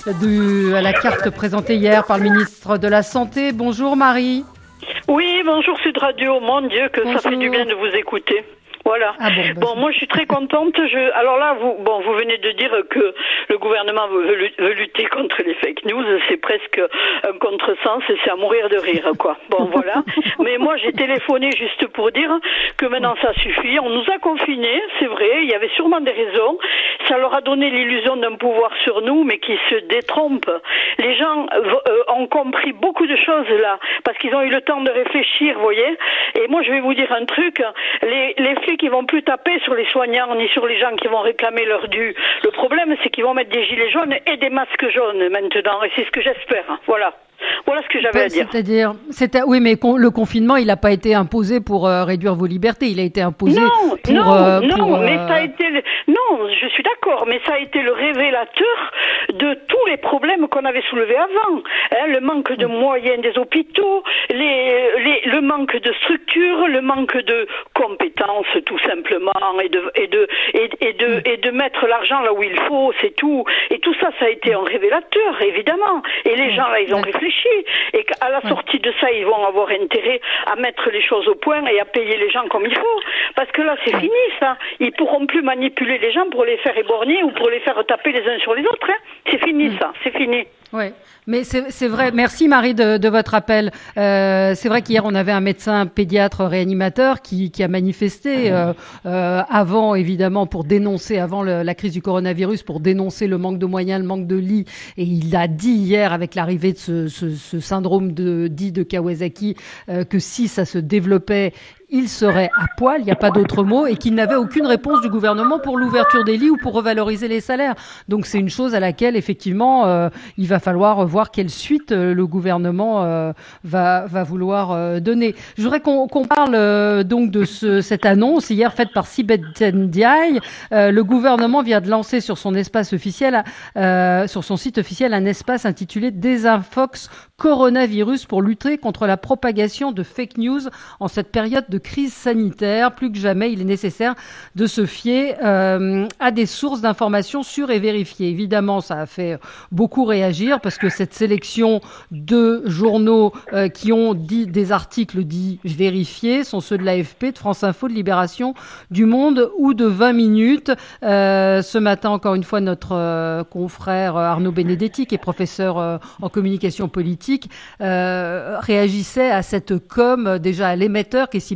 [SPEAKER 3] du, à la carte présentée hier par le ministre de la Santé. Bonjour Marie.
[SPEAKER 9] Oui, bonjour Sud Radio. Mon Dieu, que bonjour. Ça fait du bien de vous écouter. Voilà. Ah bon, bah bon moi je suis très contente. Je, alors là, vous, bon, vous venez de dire que le gouvernement veut, veut lutter contre les fake news. C'est presque un contresens et c'est à mourir de rire, quoi. Bon, voilà. Mais moi j'ai téléphoné juste pour dire que maintenant ça suffit. On nous a confinés, c'est vrai. Il y avait sûrement des raisons. Ça leur a donné l'illusion d'un pouvoir sur nous, mais qui se détrompe. Les gens euh, ont compris beaucoup de choses là, parce qu'ils ont eu le temps de réfléchir, vous voyez. Et moi je vais vous dire un truc. Les, les flics qui vont plus taper sur les soignants ni sur les gens qui vont réclamer leur dû. Le problème, c'est qu'ils vont mettre des gilets jaunes et des masques jaunes maintenant, et c'est ce que j'espère. Voilà. Voilà ce que j'avais à dire.
[SPEAKER 3] C'est-à-dire, c'est, oui, mais con, le confinement, il n'a pas été imposé pour euh, réduire vos libertés. Il a été imposé
[SPEAKER 9] non,
[SPEAKER 3] pour.
[SPEAKER 9] Non,
[SPEAKER 3] euh,
[SPEAKER 9] non,
[SPEAKER 3] pour,
[SPEAKER 9] mais
[SPEAKER 3] euh...
[SPEAKER 9] ça a été. Le... Non, je suis d'accord, mais ça a été le révélateur de tous les problèmes qu'on avait soulevés avant. Hein, le manque de moyens des hôpitaux, les, les, le manque de structure, le manque de compétences, tout simplement, et de et de et, et de et de mettre l'argent là où il faut, c'est tout. Et tout ça, ça a été un révélateur, évidemment. Et les gens là, ils ont réfléchi. Et qu'à la sortie de ça, ils vont avoir intérêt à mettre les choses au point et à payer les gens comme il faut. Parce que là, c'est fini, ça. Ils pourront plus manipuler les gens pour les faire éborgner ou pour les faire taper les uns sur les autres. Hein. C'est fini, ça. C'est fini.
[SPEAKER 3] Oui, mais c'est, c'est vrai. Merci Marie de, de votre appel. Euh, c'est vrai qu'hier on avait un médecin pédiatre réanimateur qui, qui a manifesté euh, euh, avant, évidemment, pour dénoncer, avant le, la crise du coronavirus, pour dénoncer le manque de moyens, le manque de lits. Et il a dit hier, avec l'arrivée de ce, ce, ce syndrome de, dit de Kawasaki, euh, que si ça se développait, il serait à poil, il n'y a pas d'autre mot, et qu'il n'avait aucune réponse du gouvernement pour l'ouverture des lits ou pour revaloriser les salaires. Donc c'est une chose à laquelle, effectivement, euh, il va falloir voir quelle suite euh, le gouvernement euh, va, va vouloir euh, donner. Je voudrais qu'on, qu'on parle euh, donc de ce, cette annonce hier faite par Sibeth Ndiaye. Euh, le gouvernement vient de lancer sur son espace officiel, euh, sur son site officiel, un espace intitulé Désinfox Coronavirus pour lutter contre la propagation de fake news en cette période de crise sanitaire. Plus que jamais, il est nécessaire de se fier euh, à des sources d'informations sûres et vérifiées. Évidemment, ça a fait beaucoup réagir parce que cette sélection de journaux euh, qui ont dit des articles dits vérifiés sont ceux de l'A F P, de France Info, de Libération, du Monde ou de vingt minutes. Euh, ce matin, encore une fois, notre euh, confrère Arnaud Benedetti, qui est professeur euh, en communication politique, euh, réagissait à cette com, déjà à l'émetteur qui est Sibeth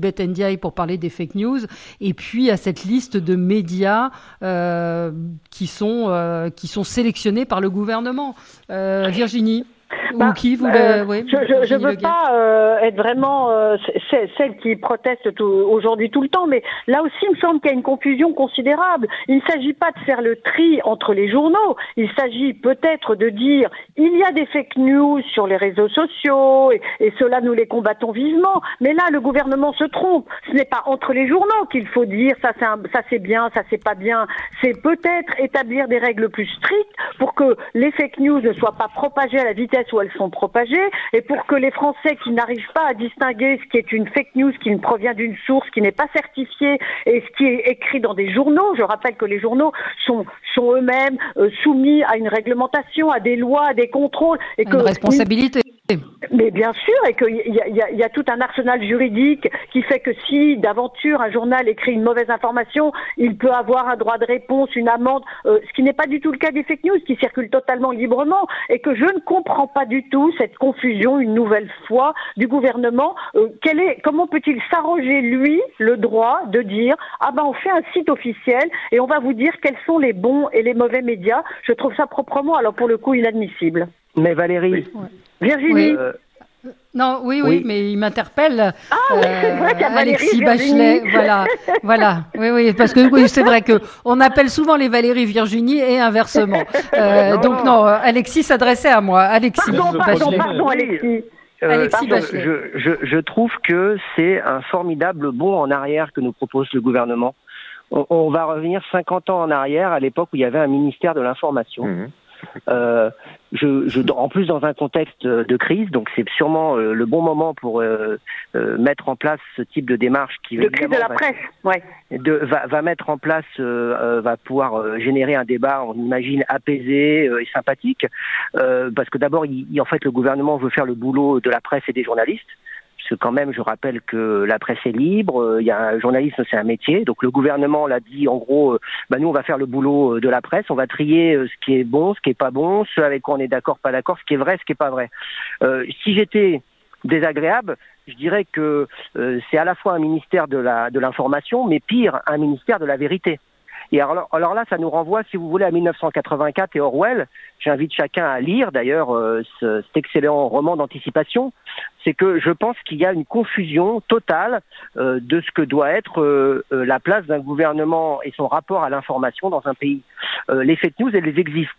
[SPEAKER 3] Colette Ndiaye pour parler des fake news, et puis à cette liste de médias euh, qui sont euh, qui sont sélectionnés par le gouvernement. Euh, Virginie.
[SPEAKER 6] Bah,
[SPEAKER 3] Ou qui vous le...
[SPEAKER 6] euh,
[SPEAKER 3] oui,
[SPEAKER 6] je ne veux pas euh, être vraiment euh, celle qui proteste tout, aujourd'hui tout le temps, mais là aussi il me semble qu'il y a une confusion considérable. Il ne s'agit pas de faire le tri entre les journaux, il s'agit peut-être de dire il y a des fake news sur les réseaux sociaux et, et cela nous les combattons vivement, mais là le gouvernement se trompe. Ce n'est pas entre les journaux qu'il faut dire ça c'est, un, ça c'est bien, ça c'est pas bien. C'est peut-être établir des règles plus strictes pour que les fake news ne soient pas propagées à la vitesse où elles sont propagées, et pour que les Français qui n'arrivent pas à distinguer ce qui est une fake news qui ne provient d'une source qui n'est pas certifiée et ce qui est écrit dans des journaux, je rappelle que les journaux sont, sont eux-mêmes euh, soumis à une réglementation, à des lois, à des contrôles. Et
[SPEAKER 3] une
[SPEAKER 6] que
[SPEAKER 3] responsabilité.
[SPEAKER 6] Mais bien sûr, et qu'il y a, y, a, y a tout un arsenal juridique qui fait que si d'aventure un journal écrit une mauvaise information, il peut avoir un droit de réponse, une amende, euh, ce qui n'est pas du tout le cas des fake news qui circulent totalement librement, et que je ne comprends pas du tout cette confusion une nouvelle fois du gouvernement. Euh, quel est, comment peut-il s'arroger lui le droit de dire ah ben on fait un site officiel et on va vous dire quels sont les bons et les mauvais médias? Je trouve ça proprement, alors pour le coup, inadmissible.
[SPEAKER 5] Mais Valérie.
[SPEAKER 6] Oui. Virginie.
[SPEAKER 3] Oui. Euh... Non, oui, oui, oui, mais il m'interpelle.
[SPEAKER 6] Ah, oui, c'est vrai qu'il y a
[SPEAKER 3] Alexis
[SPEAKER 6] Valérie,
[SPEAKER 3] Bachelet,
[SPEAKER 6] Virginie.
[SPEAKER 3] voilà, voilà, oui, oui, parce que oui, c'est vrai que on appelle souvent les Valérie Virginie et inversement. Euh, non, donc non, Alexis s'adressait à moi, Alexis
[SPEAKER 6] pardon,
[SPEAKER 3] Bachelet.
[SPEAKER 6] Pardon, pardon, Alexis.
[SPEAKER 5] Euh,
[SPEAKER 3] Alexis
[SPEAKER 5] pardon,
[SPEAKER 3] Bachelet.
[SPEAKER 5] Je, je, je trouve que c'est un formidable bond en arrière que nous propose le gouvernement. On, on va revenir cinquante ans en arrière, à l'époque où il y avait un ministère de l'information. Mmh. Euh, je, je, en plus dans un contexte de crise, donc c'est sûrement euh, le bon moment pour euh, euh, mettre en place ce type de démarche qui
[SPEAKER 6] le crise de la
[SPEAKER 5] va,
[SPEAKER 6] presse, ouais.
[SPEAKER 5] de, va, va mettre en place, euh, euh, va pouvoir euh, générer un débat, on imagine apaisé euh, et sympathique, euh, parce que d'abord, il, il, en fait, le gouvernement veut faire le boulot de la presse et des journalistes. Parce que quand même, je rappelle que la presse est libre, il y a un journalisme, c'est un métier. Donc le gouvernement l'a dit, en gros, bah nous on va faire le boulot de la presse, on va trier ce qui est bon, ce qui est pas bon, ce avec quoi on est d'accord, pas d'accord, ce qui est vrai, ce qui est pas vrai. Euh, si j'étais désagréable, je dirais que euh, c'est à la fois un ministère de la de l'information, mais pire, un ministère de la vérité. Et alors, alors là, ça nous renvoie, si vous voulez, à mille neuf cent quatre-vingt-quatre et Orwell. J'invite chacun à lire, d'ailleurs, euh, ce, cet excellent roman d'anticipation. C'est que je pense qu'il y a une confusion totale euh, de ce que doit être euh, euh, la place d'un gouvernement et son rapport à l'information dans un pays. Euh, les fake news, elles existent.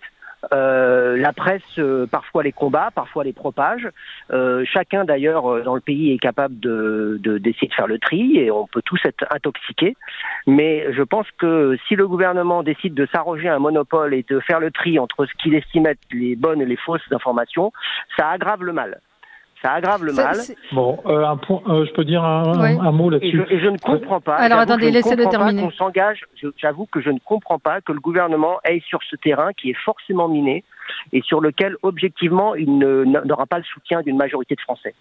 [SPEAKER 5] Euh, la presse euh, parfois les combat, parfois les propage. Euh, chacun d'ailleurs euh, dans le pays est capable de, de d'essayer de faire le tri et on peut tous être intoxiqués. Mais je pense que si le gouvernement décide de s'arroger un monopole et de faire le tri entre ce qu'il estime être les bonnes et les fausses informations, ça aggrave le mal. Ça aggrave le mal.
[SPEAKER 7] C'est... Bon, euh, un point, euh, je peux dire un,
[SPEAKER 3] oui.
[SPEAKER 7] un, un mot là-dessus.
[SPEAKER 5] Et je, et je ne comprends pas.
[SPEAKER 3] Alors attendez, laissez-le terminer.
[SPEAKER 5] Qu'on s'engage. Je, j'avoue que je ne comprends pas que le gouvernement aille sur ce terrain qui est forcément miné et sur lequel, objectivement, il ne, n'aura pas le soutien d'une majorité de Français.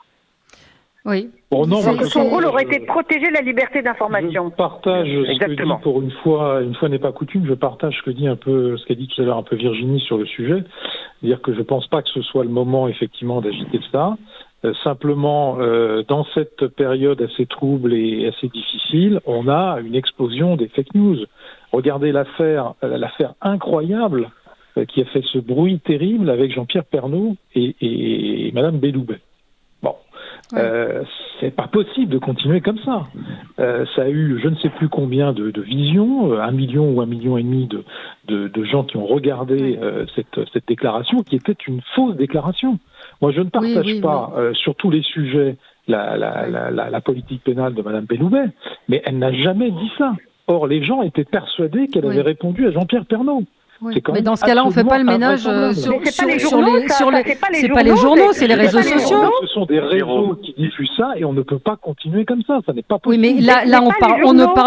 [SPEAKER 3] Oui.
[SPEAKER 7] Bon, non,
[SPEAKER 6] c'est, son rôle aurait été de protéger la liberté d'information.
[SPEAKER 7] Je partage ce
[SPEAKER 5] Exactement.
[SPEAKER 7] que dit pour une fois, une fois n'est pas coutume, je partage ce que dit un peu, ce qu'a dit tout à l'heure un peu Virginie sur le sujet. C'est-à-dire que je pense pas que ce soit le moment, effectivement, d'agiter ça. Euh, simplement, euh, dans cette période assez trouble et assez difficile, on a une explosion des fake news. Regardez l'affaire, euh, l'affaire incroyable euh, qui a fait ce bruit terrible avec Jean-Pierre Pernaut et, et, et Madame Belloubet. Bon, ouais. euh, c'est pas possible de continuer comme ça. Euh, ça a eu je ne sais plus combien de, de visions, un million ou un million et demi de, de, de gens qui ont regardé euh, cette, cette déclaration, qui était une fausse déclaration. Moi, je ne partage oui, oui, pas oui. Euh, sur tous les sujets la, la, la, la, la politique pénale de Madame Belloubet, mais elle n'a jamais dit ça. Or, les gens étaient persuadés qu'elle oui. avait répondu à Jean-Pierre Pernaut.
[SPEAKER 3] Oui. Mais dans ce cas-là, on ne fait pas le ménage euh, sur, sur, les sur les... Sur les
[SPEAKER 6] c'est pas les
[SPEAKER 3] c'est
[SPEAKER 6] journaux,
[SPEAKER 3] pas les journaux, c'est, c'est les réseaux sociaux.
[SPEAKER 7] Ce sont des réseaux qui diffusent ça et on ne peut pas continuer comme ça. Ça n'est pas possible.
[SPEAKER 3] Oui, mais là, là on, parle, on ne parle,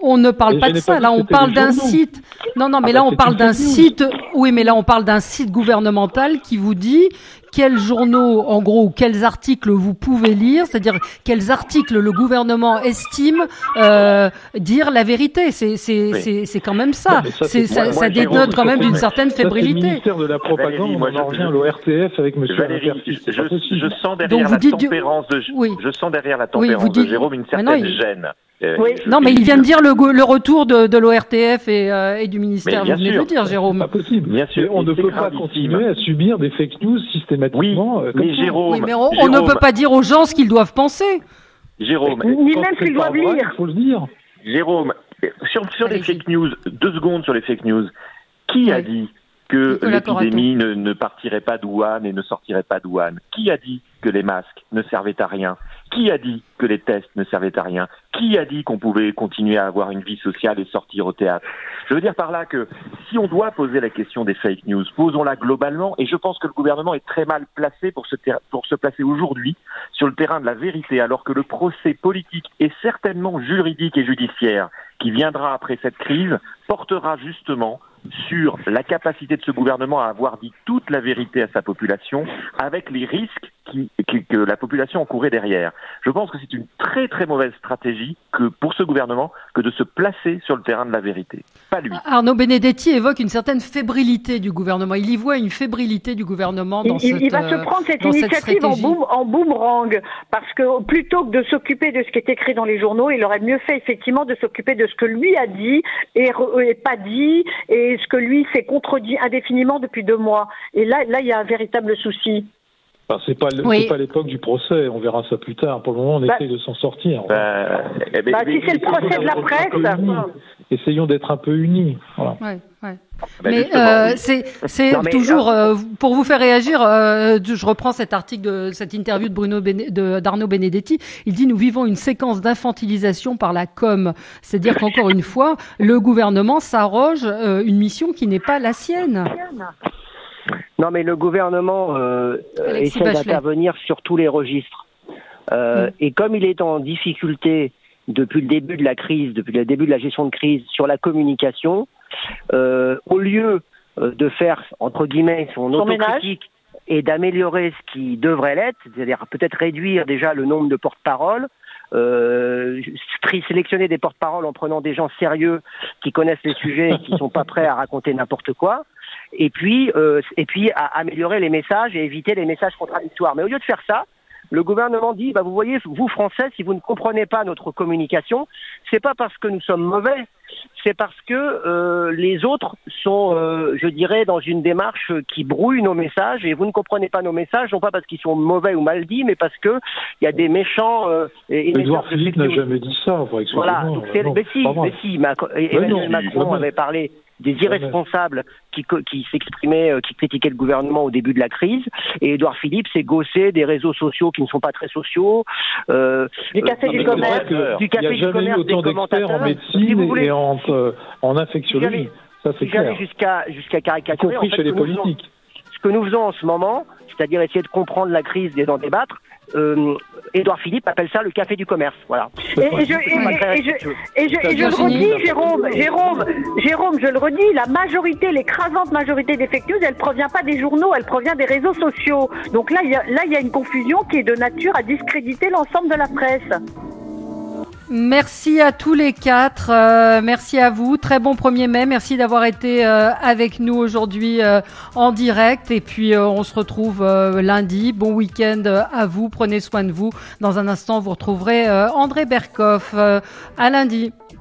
[SPEAKER 3] on ne parle
[SPEAKER 7] Et
[SPEAKER 3] pas
[SPEAKER 7] je
[SPEAKER 3] de
[SPEAKER 7] n'ai
[SPEAKER 3] ça.
[SPEAKER 7] pas
[SPEAKER 3] Là,
[SPEAKER 7] dit que
[SPEAKER 3] on
[SPEAKER 7] c'était
[SPEAKER 3] parle
[SPEAKER 7] des
[SPEAKER 3] d'un
[SPEAKER 7] journaux.
[SPEAKER 3] site. Non, non, mais
[SPEAKER 7] Ah
[SPEAKER 3] là,
[SPEAKER 7] bah,
[SPEAKER 3] on
[SPEAKER 7] c'est
[SPEAKER 3] parle
[SPEAKER 7] une
[SPEAKER 3] d'un
[SPEAKER 7] fake news.
[SPEAKER 3] site. Oui, mais là, on parle d'un site gouvernemental qui vous dit quels journaux, en gros, ou quels articles vous pouvez lire, c'est-à-dire quels articles le gouvernement estime euh, dire la vérité. C'est, c'est,
[SPEAKER 4] Oui.
[SPEAKER 3] c'est, c'est quand même ça.
[SPEAKER 7] Non, mais ça,
[SPEAKER 3] c'est,
[SPEAKER 7] c'est-
[SPEAKER 3] ça,
[SPEAKER 4] moi,
[SPEAKER 3] ça
[SPEAKER 4] moi,
[SPEAKER 3] dénote
[SPEAKER 4] Jérôme,
[SPEAKER 3] quand même d'une
[SPEAKER 4] mais-
[SPEAKER 3] certaine
[SPEAKER 7] Ça, c'est le
[SPEAKER 3] fébrilité.
[SPEAKER 7] ministère de la propagande,
[SPEAKER 4] Valérie, moi,
[SPEAKER 7] on en
[SPEAKER 4] je-
[SPEAKER 7] revient à l'O R T F avec M.
[SPEAKER 4] Valérie,
[SPEAKER 7] Interfi, c'est
[SPEAKER 4] je,
[SPEAKER 7] pas possible.
[SPEAKER 4] je sens
[SPEAKER 3] Donc,
[SPEAKER 4] derrière
[SPEAKER 3] vous
[SPEAKER 4] la
[SPEAKER 3] dites du-
[SPEAKER 4] tempérance de
[SPEAKER 3] Oui.
[SPEAKER 4] je sens derrière la
[SPEAKER 3] Oui,
[SPEAKER 4] tempérance
[SPEAKER 3] vous dites-
[SPEAKER 4] de Jérôme une
[SPEAKER 3] Maintenant,
[SPEAKER 4] certaine
[SPEAKER 3] il-
[SPEAKER 4] gêne. Euh,
[SPEAKER 6] Oui.
[SPEAKER 4] je
[SPEAKER 3] Non, mais
[SPEAKER 4] suis-
[SPEAKER 3] il vient de dire le, go- le retour de, de l'O R T F et, euh, et du ministère.
[SPEAKER 4] Mais bien
[SPEAKER 3] Vous venez de
[SPEAKER 4] sûr.
[SPEAKER 3] le dire,
[SPEAKER 7] C'est
[SPEAKER 3] Jérôme.
[SPEAKER 7] pas possible.
[SPEAKER 4] Bien sûr,
[SPEAKER 7] Mais on
[SPEAKER 4] et
[SPEAKER 7] ne
[SPEAKER 4] c'est
[SPEAKER 7] peut pas
[SPEAKER 4] gravissime.
[SPEAKER 7] continuer à subir des fake news systématiquement.
[SPEAKER 4] Oui,
[SPEAKER 7] euh, comme
[SPEAKER 4] mais
[SPEAKER 7] ça.
[SPEAKER 4] Jérôme,
[SPEAKER 3] Oui, mais on, on ne
[SPEAKER 4] Jérôme,
[SPEAKER 3] peut pas dire aux gens ce qu'ils doivent penser.
[SPEAKER 4] Jérôme,
[SPEAKER 6] Ni
[SPEAKER 7] Quand
[SPEAKER 6] même
[SPEAKER 7] c'est
[SPEAKER 6] qu'ils
[SPEAKER 7] pas
[SPEAKER 6] doivent
[SPEAKER 7] vrai,
[SPEAKER 6] lire.
[SPEAKER 7] il faut le dire.
[SPEAKER 4] Jérôme, sur, sur les
[SPEAKER 3] Allez-y.
[SPEAKER 4] fake news, deux secondes sur les fake news. Qui a
[SPEAKER 3] Oui.
[SPEAKER 4] dit que
[SPEAKER 3] Nicolas
[SPEAKER 4] l'épidémie ne, ne partirait pas de Wuhan et ne sortirait pas de Wuhan? Qui a dit que les masques ne servaient à rien? Qui a dit que les tests ne servaient à rien? Qui a dit qu'on pouvait continuer à avoir une vie sociale et sortir au théâtre? Je veux dire par là que si on doit poser la question des fake news, posons-la globalement, et je pense que le gouvernement est très mal placé pour se, ter- pour se placer aujourd'hui sur le terrain de la vérité, alors que le procès politique et certainement juridique et judiciaire qui viendra après cette crise portera justement sur la capacité de ce gouvernement à avoir dit toute la vérité à sa population, avec les risques qui, qui- que la population encourait derrière. Je pense que c'est une très très mauvaise stratégie que pour ce gouvernement que de se placer sur le terrain de la vérité. Pas lui.
[SPEAKER 3] Arnaud Benedetti évoque une certaine fébrilité du gouvernement. Il y voit une fébrilité du gouvernement dans
[SPEAKER 6] Il,
[SPEAKER 3] cette
[SPEAKER 6] il va se
[SPEAKER 3] euh,
[SPEAKER 6] prendre cette
[SPEAKER 3] dans cette
[SPEAKER 6] initiative en,
[SPEAKER 3] stratégie.
[SPEAKER 6] boom, en boomerang, parce que plutôt que de s'occuper de ce qui est écrit dans les journaux, il aurait mieux fait effectivement de s'occuper de ce que lui a dit et, re- et pas dit, et ce que lui s'est contredit indéfiniment depuis deux mois. Et là, là, il y a un véritable souci.
[SPEAKER 7] Enfin, c'est pas, le-
[SPEAKER 3] Oui.
[SPEAKER 7] c'est pas l'époque du procès, on verra ça plus tard. Pour le moment, on
[SPEAKER 6] Bah-
[SPEAKER 7] essaye de s'en sortir.
[SPEAKER 4] Euh, eh ben,
[SPEAKER 6] Bah,
[SPEAKER 4] mais-
[SPEAKER 6] si c'est le procès de la presse.
[SPEAKER 7] Essayons d'être un peu unis. Voilà.
[SPEAKER 3] Ouais, ouais.
[SPEAKER 4] Ben,
[SPEAKER 3] Mais
[SPEAKER 4] justement,
[SPEAKER 3] euh,
[SPEAKER 4] oui.
[SPEAKER 3] c'est, c'est
[SPEAKER 5] Non, mais,
[SPEAKER 3] toujours euh, pour vous faire réagir. Euh, je reprends cet article, de, cette interview de Bruno Bene- de, d'Arnaud Benedetti. Il dit: nous vivons une séquence d'infantilisation par la com. C'est-à-dire qu'encore une fois, le gouvernement s'arroge euh, une mission qui n'est pas la sienne.
[SPEAKER 5] Non, mais le gouvernement euh,
[SPEAKER 3] Alexis
[SPEAKER 5] essaie
[SPEAKER 3] Bachelet.
[SPEAKER 5] d'intervenir sur tous les registres. Euh,
[SPEAKER 3] Mm.
[SPEAKER 5] Et comme il est en difficulté depuis le début de la crise, depuis le début de la gestion de crise sur la communication, euh, au lieu euh, de faire, entre guillemets, son,
[SPEAKER 6] Son
[SPEAKER 5] autocritique et d'améliorer ce qui devrait l'être, c'est-à-dire peut-être réduire déjà le nombre de porte-paroles, euh, tri- sélectionner des porte-paroles en prenant des gens sérieux qui connaissent les sujets et qui ne sont pas prêts à raconter n'importe quoi, et puis, euh, et puis à améliorer les messages et éviter les messages contradictoires. Mais au lieu de faire ça, le gouvernement dit, bah, vous voyez, vous Français, si vous ne comprenez pas notre communication, c'est pas parce que nous sommes mauvais, c'est parce que euh, les autres sont, euh, je dirais, dans une démarche qui brouille nos messages, et vous ne comprenez pas nos messages, non pas parce qu'ils sont mauvais ou mal dits, mais parce que il y a des méchants. Euh,
[SPEAKER 7] Édouard Philippe n'a jamais dit ça. Enfin,
[SPEAKER 5] voilà,
[SPEAKER 7] excusez-moi,
[SPEAKER 5] donc c'est,
[SPEAKER 7] non,
[SPEAKER 5] mais si,
[SPEAKER 7] pas vrai.
[SPEAKER 5] mais si, Macron,
[SPEAKER 7] Mais
[SPEAKER 5] Emmanuel
[SPEAKER 7] non,
[SPEAKER 5] Macron
[SPEAKER 7] jamais.
[SPEAKER 5] avait parlé des irresponsables qui, co- qui s'exprimaient, euh, qui critiquaient le gouvernement au début de la crise, et Édouard Philippe s'est gaussé des réseaux sociaux qui ne sont pas très sociaux, euh,
[SPEAKER 6] Du café
[SPEAKER 5] euh,
[SPEAKER 6] du
[SPEAKER 7] Mais
[SPEAKER 6] commerce.
[SPEAKER 7] c'est vrai que
[SPEAKER 5] du
[SPEAKER 7] Il
[SPEAKER 5] café
[SPEAKER 7] n'y a
[SPEAKER 5] du
[SPEAKER 7] jamais eu
[SPEAKER 5] commerce, des
[SPEAKER 7] autant d'experts en
[SPEAKER 5] commentateurs.
[SPEAKER 7] médecine
[SPEAKER 5] Si vous voulez,
[SPEAKER 7] et en, euh, en
[SPEAKER 5] si
[SPEAKER 7] infectiologie.
[SPEAKER 5] j'allais-
[SPEAKER 7] Ça, c'est
[SPEAKER 5] si j'allais
[SPEAKER 7] clair.
[SPEAKER 5] jusqu'à jusqu'à
[SPEAKER 7] Y
[SPEAKER 5] caricaturer,
[SPEAKER 7] compris
[SPEAKER 5] en fait,
[SPEAKER 7] chez les
[SPEAKER 5] ce que nous faisons-
[SPEAKER 7] politiques.
[SPEAKER 5] ce que nous faisons en ce moment, c'est-à-dire essayer de comprendre la crise et d'en débattre, euh, Édouard Philippe appelle ça le café du commerce. Voilà.
[SPEAKER 6] Et, et je, et,
[SPEAKER 5] C'est pas très
[SPEAKER 6] et- et je,
[SPEAKER 5] respectueux.
[SPEAKER 6] et je, et je le
[SPEAKER 3] Virginie.
[SPEAKER 6] redis, Jérôme, Jérôme, Jérôme, je le redis, la majorité, l'écrasante majorité des fake news, elle provient pas des journaux, elle provient des réseaux sociaux. Donc là, il y a, là, il y a une confusion qui est de nature à discréditer l'ensemble de la presse.
[SPEAKER 3] Merci à tous les quatre. Euh, merci à vous. Très bon premier mai. Merci d'avoir été euh, avec nous aujourd'hui euh, en direct. Et puis, euh, on se retrouve euh, lundi. Bon week-end euh, à vous. Prenez soin de vous. Dans un instant, vous retrouverez euh, André Berkoff. Euh, à lundi.